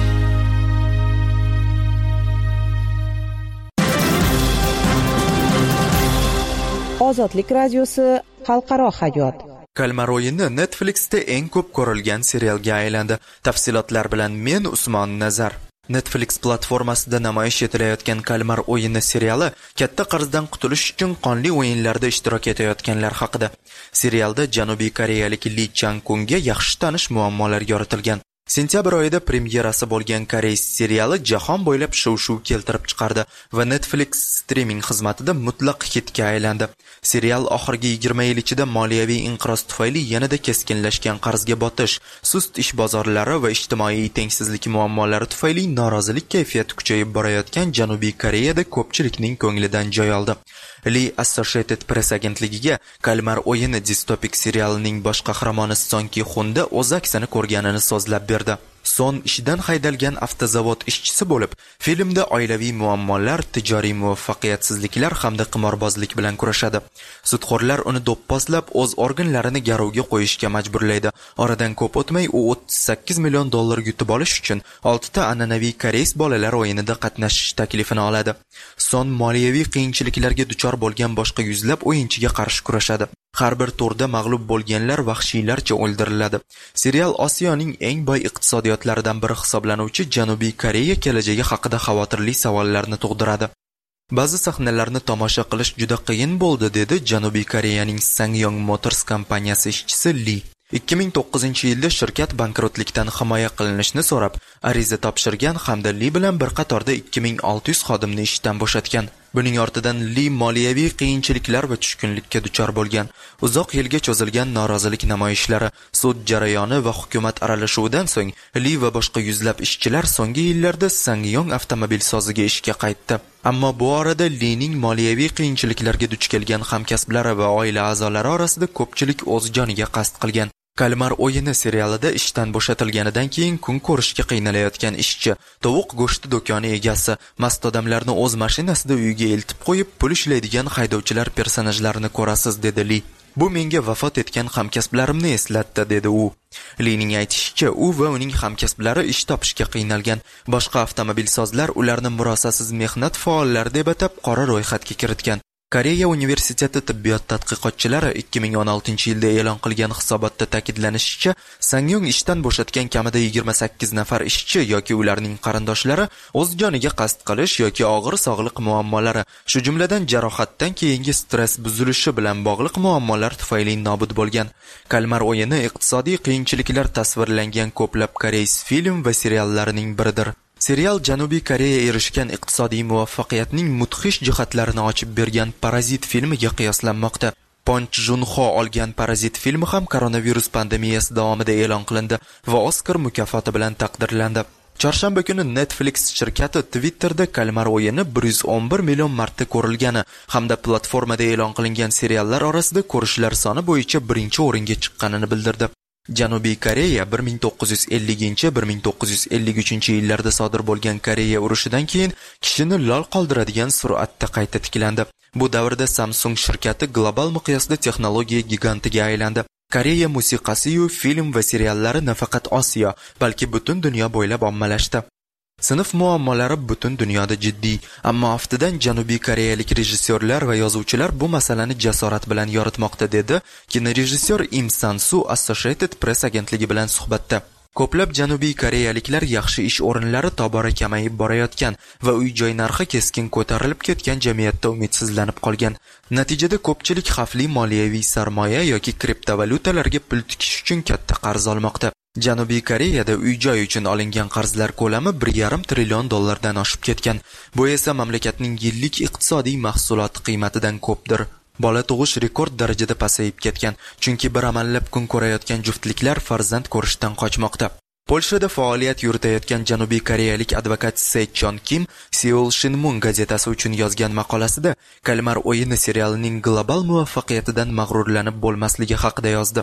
Ozodlik radiosi xalqaro hayot. Kalmar o'yini Netflix'da eng ko'p ko'rilgan serialga aylandi. Tafsilotlar bilan men Usmon Nazar. Netflix platformasida namoyish etilayotgan Kalmar o'yini seriali katta qarzdan qutulish uchun qonli o'yinlarda ishtirok etayotganlar haqida. Serialda Janubiy Koreyalik Lee Chang-kungga yaxshi tanish muammolar yoritilgan. Sentyabr oyida premyerasi bo'lgan koreys seriali jahon bo'ylab shuv-shuv keltirib chiqardi va Netflix streaming xizmatida mutlaq hitga aylandi. Serial oxirgi yigirma yil ichida moliyaviy inqiroz tufayli yanada keskinlashgan qarzga botish, sust ish bozorlari va ijtimoiy tengsizlik muammolari tufayli norozilik kayfiyati kuchayib borayotgan Janubiy Koreyada ko'pchilikning ko'nglidan joy oldi. Lee Associated Press agentligiga Kalmar o'yini distopik serialining bosh qahramoni Son Ki-hunda o'z aksini ko'rganini so'zlab berdi. Son ishidan haydalgan avtozavod ishchisi bo'lib, filmda oilaviy muammolar, tijoriy muvaffaqiyatsizliklar hamda qimorbozlik bilan kurashadi. Sudxo'rlar uni do'pposlab o'z organlarini garovga qo'yishga majburlaydi. Oradan ko'p o'tmay u o'ttiz sakkiz million dollar yutib olish uchun oltita an'anaviy koreys bolalar o'yinida qatnashish taklifini oladi. Son moliyaviy qiyinchiliklarga duchor bo'lgan boshqa yuzlab o'yinchiga qarshi kurashadi. Har bir turda mag'lub bo'lganlar vahshiylarcha o'ldiriladi. Serial Osiyoning eng boy iqtisodiyotlaridan biri hisoblanuvchi Janubiy Koreya kelajagi haqida xavotirli savollarni tug'diradi. Ba'zi sahnalarni tomosha qilish juda qiyin bo'ldi, dedi Janubiy Koreyaning Sangyong Motors kompaniyasi ishchisi Lee. ikki ming to'qqizinchi yilda shirkat bankrotlikdan himoya qilinishni so'rab ariza topshirgan hamda Lee bilan bir qatorda ikki ming olti yuz xodimni ishdan bo'shatgan. Buning ortidan Lee moliyaviy qiyinchiliklar va tushkunlikka duchor bo'lgan. Uzoq yilga cho'zilgan norozilik namoyishlari, sud jarayoni va hukumat aralashuvidan so'ng Lee va boshqa yuzlab ishchilar so'nggi yillarda Sangyong avtomobilsoziga ishga qaytdi. Ammo bu orada Leening moliyaviy qiyinchiliklarga duch kelgan hamkasblari va oila a'zolari orasida ko'pchilik o'z joniga qasd qilgan. Kalmar o'yini serialida ishdan bo'shatilganidan keyin kun ko'rishga qiynalayotgan ishchi, tovuq go'shti do'koni egasi, mast odamlarni o'z mashinasida uyiga eltib qo'yib pul ishlaydigan haydovchilar personajlarini ko'rasiz, dedi Lee. Bu menga vafot etgan hamkasblarimni eslatdi, dedi u. Leening aytishicha, u va uning hamkasblari ish topishga qiynalgan. Boshqa avtomobilsozlar ularni murosasiz mehnat faollari deb atab qora ro'yxatga kiritgan. Koreya universiteti tibbiyot tadqiqotchilari ikki ming o'n oltinchi yilda e'lon qilgan hisobotda ta'kidlanishicha, Sangyong ishdan bo'shatgan kamida yigirma sakkiz nafar ishchi yoki ularning qarindoshlari o'z joniga qasd qilish yoki og'ir sog'liq muammolari, shu jumladan jarohatdan keyingi stress buzilishi bilan bog'liq muammolar tufayli nobud bo'lgan. Kalmar o'yini iqtisodiy qiyinchiliklar tasvirlangan ko'plab koreys film va seriallarining biridir. Serial Janubiy Koreya erishgan iqtisodiy muvaffaqiyatning mudhish jihatlarini ochib bergan Parazit filmiga qiyoslanmoqda. Ponch Junho olgan Parazit filmi ham koronavirus pandemiyasi davomida e'lon qilindi va Oscar mukofoti bilan taqdirlandi. Chorshanba kuni Netflix shirkati Twitterda Kalmar o'yini bir yuz o'n bir million marta ko'rilgani hamda platformada e'lon qilingan seriallar orasida ko'rishlar soni bo'yicha birinchi o'ringa chiqqanini bildirdi. Janubiy Koreya bir ming to'qqiz yuz ellinchi - bir ming to'qqiz yuz ellik uchinchi yillarda sodir bo'lgan Koreya urushidan keyin kishini lol qoldiradigan sur'atda qayta tiklandi. Bu davrda Samsung shirkati global miqyosda texnologiya gigantiga aylandi. Koreya musiqasi-yu film va seriallari nafaqat Osiyo, balki butun dunyo bo'ylab ommalashdi. Sinf muammolari butun dunyoda jiddiy, ammo aftidan Janubiy Koreyalik rejissyorlar va yozuvchilar bu masalani jasorat bilan yoritmoqda, dedi kinorejissyor Im San-su Associated Press agentligi bilan suhbatda. Ko'plab Janubiy Koreyaliklar yaxshi ish o'rinlari tobora kamayib borayotgan va uy-joy narxi keskin ko'tarilib ketgan jamiyatda umidsizlanib qolgan. Natijada ko'pchilik xavfli moliyaviy sarmoya yoki kriptovalyutalarga pul tikish uchun katta qarz olmoqda. Janubiy Koreyada uy-joy uchun olingan qarzlar ko'lami bir yarim trillion dollardan oshib ketgan. Bu esa mamlakatning yillik iqtisodiy mahsuloti qiymatidan ko'pdir. Bola tug'ish rekord darajada pasayib ketgan, chunki bir amallab kun ko'rayotgan juftliklar farzand ko'rishdan qochmoqda. Polshada faoliyat yuritayotgan Janubiy Koreyalik advokat Se Chon Kim Seoul Shinmun gazetasi uchun yozgan maqolasida Kalmar o'yini serialining global muvaffaqiyatidan mag'rurlanib bo'lmasligi haqida yozdi.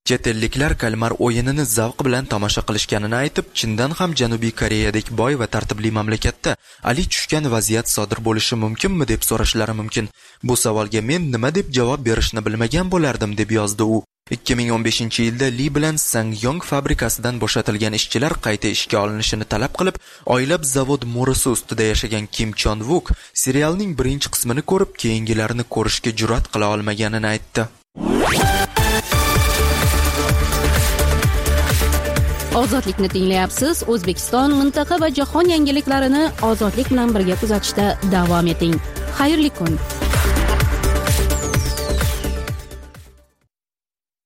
Chet elliklar kalmar o'yinini zavq bilan tomosha qilishganini aytib, chindan ham Janubiy Koreyadek boy va tartibli mamlakatda ali tushgan vaziyat sodir bo'lishi mumkinmi deb so'rashlari mumkin. Bu savolga men nima deb javob berishni bilmagan bo'lardim deb yozdi u. ikki ming o'n beshinchi yilda Li bilan Sangyong fabrikasidan bo'shatilgan ishchilar qayta ishga olinishini talab qilib, oylab zavod mo'risi ustida yashagan Kim Chon Wook serialning birinchi qismini ko'rib, keyingilarini ko'rishga jur'at qila olmaganini aytdi. Ozodlikni tinglayapsiz. O'zbekiston, mintaqa va jahon yangiliklarini ozodlik bilan birga kuzatishda davom eting. Xayrli kun.